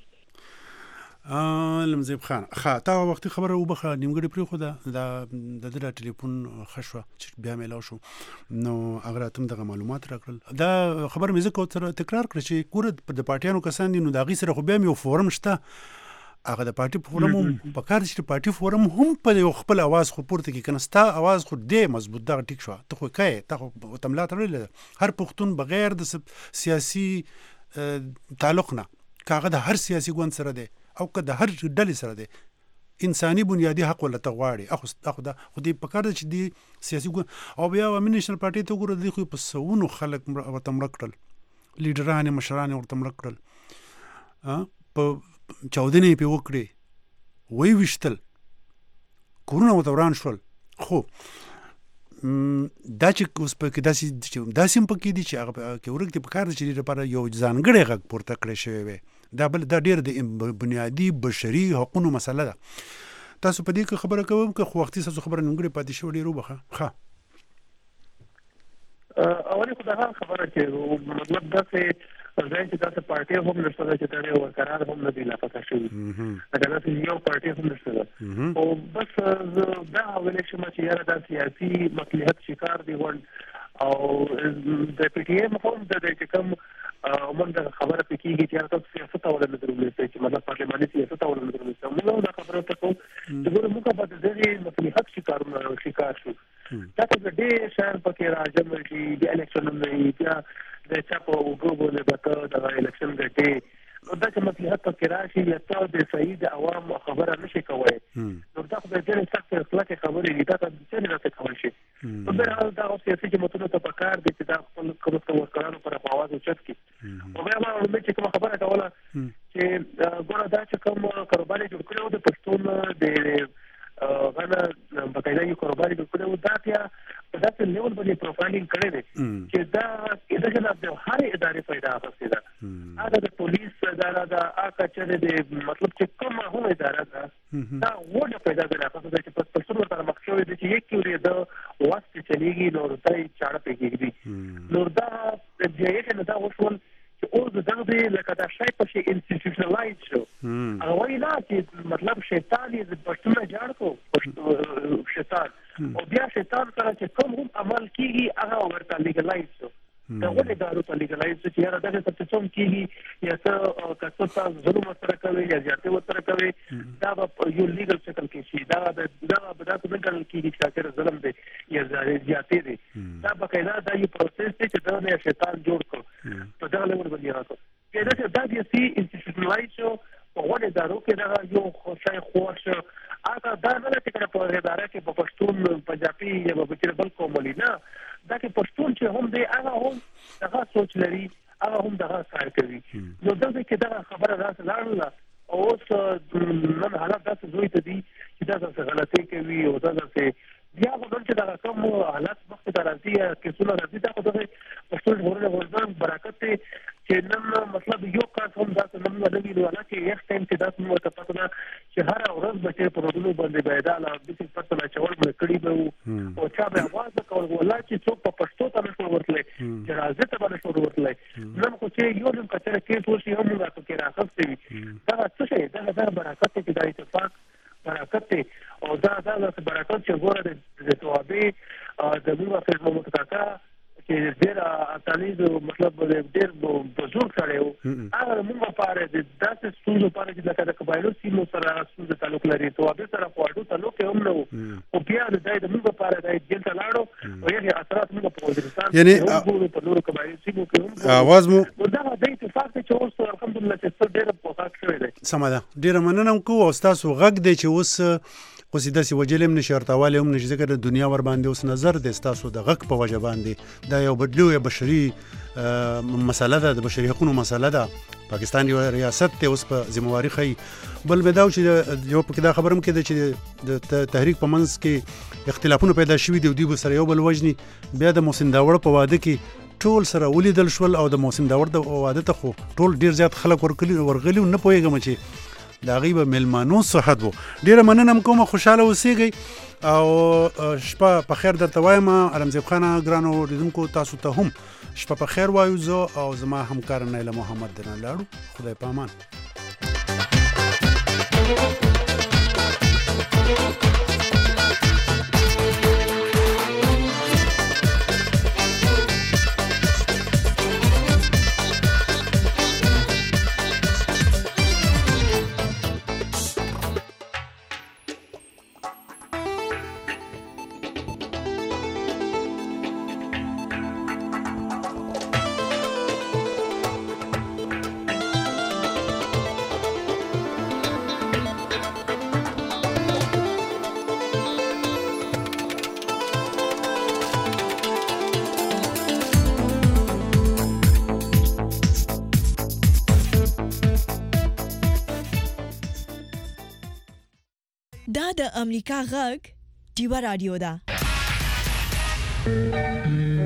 علمزیب خان ښه تا وختي خبره وبخه نیمګړې پرېښوده دا د ده را ټلیفون ښه شوه چې بیا میلاو شو نو هغه راته هم دغه معلومات راکړل. دا خبره مې ځکه ورسره تکرار کړه چې ګوره د پارټیانو کسان دي نو د هغې سره خو بیا هم یو فورم شته. هغه د پارټي فورم هم پکار دی چې پارټي فورم هم په یو خپل اواز خو پورته کړي که نه ستا اواز خو دی مضبوط دغه ټیک شوه ته خو کوې ته خو ورته ملا تړلې ده. هر پښتون بغیر د سیاسي تعلق نه که هغه د هر سیاسي ګوند سره دی او که د هر ډلې سره دی انساني بنیادي حق ولته غواړي اخو دا خو دې پکار ده چې دې سیاسي ګوند او بیا عوامي نیشنل پارټۍ ته وګوره دوی خو په سوونو خلک ورته مړه کړل لیډران یې مشران یې ورته مړه کړل په چاودنې یې پرې وکړې ویې ویشتل کورونه ورته وران شول. خو دا چې اوس پکې داسې داسې هم پکې دي چې هغه کې ورک دي پکار ده چې دې لپاره یو ځانګړی غږ پورته کړی شوی وی. دا بل دا ډېر د بنیادي بشري حقونو مسله ده. تاسو په دې کې خبره کوم که خو وختي ستاسو خبره نیمګړې پاتې شوې ډېر وبخښه. ښه اولې خو د هغه خبره چې مطلب داسې ځای چې تاسو پارټي هم نشته چې تاسو ورکرار هم نه دی لا پاتې شوی دا نه یو پارټي هم نشته او بس دا ولې چې ما چې یاره دا سیاسي مصلحت شکار دی ون او د پی ټی ایم هم د دې کوم موږ خبره پکېږي چې تاسو سیاست اورل نه درولې چې مطلب پارلماني سیاست اورل نه درولې موږ دا خبره ته کوم چې ګوره موږ په دې مصلحت شکار شکار شو دا ته دې شهر پکې راځم چې د الیکشن نه بیا د چاپو وګورو له بته د الیکشن ګټي دا چې مصلحت پکې راشي یا ته د صحیح د عوام خبره نشي کولای نو دا خو د دې سخت اخلاق خبرې دي دا څه نه څه کول شي په بل حال دا اوس چې متونو ته پکار دي چې دا خپل کوم ورکرانو پر اواز اوچت کی او بیا ما چې کوم خبره کوله چې ګوره دا چې کوم کاروبار جوړ کړو د پښتون د غنا بقایدا یو کاروبار جوړ کړو دا بیا په داسې لیول باندې پروفایلینګ کړی دی چې دا د جناب د هر ادارې پیدا اخستې ده هغه د پولیس اداره ده هغه چې د مطلب چې کومه هم اداره ده دا وړه پیدا ده اخستې چې په پښتون سره مخکې دي چې یک کوري د واسطه چلیږي نو ورته چاړه پیږي نو دا د جې نه دا وشول چې اوس دغه لکه دا شای په شي انسټیټیوشنلایز شو هغه وایي نه چې مطلب شیطان یې پښتون جوړ کو شیطان او بیا شیطان سره چې کوم هم عمل کیږي هغه ورته لیګلایز شو دا ولې دارو ته لیګلایز چې یاره دغه څه څوم کیږي یا څه کڅو تاسو ظلم سره کوي یا ځاتې وتر کوي دا په یو لیګل شکل کې شي دا دا دا څه نه کیږي چې ظلم دی یا ځاتې دی دا بقایدا دا یو پروسس دی چې دا نه شیطان جوړ کړ په دا لور باندې راځي کله چې دا د سی انسټیټیوشنلایز شو په ولې دارو کې دا یو خوشای خوښ هغه دا نه چې په اداره کې په پښتون پنجابي یا په بل بل کوملی نه دا کې پښتون چې هم دی هغه هم هغه سوچ لري هغه هم دغه کار کوي نو دا کې دا خبره راځي لاړه او اوس نن حالات داسې زوی ته دي چې دا څه غلطي کوي او دا څه بیا غوډل چې دا کوم حالات وخت ته راځي چې څونه راځي دا خو د پښتون ورونه ورځم برکت چې نن مطلب یو کار هم دا نن نه ویل ولا چې یو ټایم چې دا مو ته پته ده چې هر ورځ به په ورونو باندې بيداله د څه پته نه چول مې کړی به او چا به आवाज کول ولا چې څوک په پښتو ته نشو ورتلې چې راځي ته باندې شروع ورتلې نن خو چې یو دم کچره کې ټول شي هم راځي کې راځي دا څه شي دا د برکت کې د اتفاق برکت او دا دا د برکت چې ګوره د توابې د موږ په محمد کاکا چې ډېر اتالیز مطلب ډېر بزرګ سره و هغه موږ لپاره د داسې ستونزو لپاره چې لکه د قبایلو سیمو سره ستونزې تعلق لري توابې سره خواړو تعلق هم نه و او بیا د دې د موږ لپاره د جیل ته لاړو او یې اثرات موږ په وزیرستان یعنی په نورو قبایلو سیمو کې هم اواز مو دا د اتفاق چې اوس الحمدلله چې ډېر په حق شوی دی سم ده ډېر مننه کوم او تاسو غږ دی چې اوس اوس د سی وجلم نشرتواله هم نشي ذکر د دنیا ور باندې اوس نظر د تاسو د غږ په وجه باندې دا یو بدلو یا بشري مسله ده د بشري حقوقو مسله ده پاکستان یو ریاست ته اوس په ذمہواری خي بل بداو چې یو په دا خبرم کې چې د تحریک په منځ کې اختلافونه پیدا شوي دي دوی سره یو بل وجني بیا د محسن داوړ په واده کې ټول سره ولیدل شول او د محسن داوړ د واده ته خو ټول ډیر زیات خلک ورغلي ورغلي نه پوهیږم چې دا غیبه ملمانو صحت وو ډیره مننه کوم خوشاله اوسېږئ او شپه په خیر درته وایم علمزیب خان ګرانو لیدونکو تاسو ته هم شپه په خیر وایو زه او زما همکار نیله محمد درنه لاړو خدای په امان دا د امریکا غږ ډیوا رادیو ده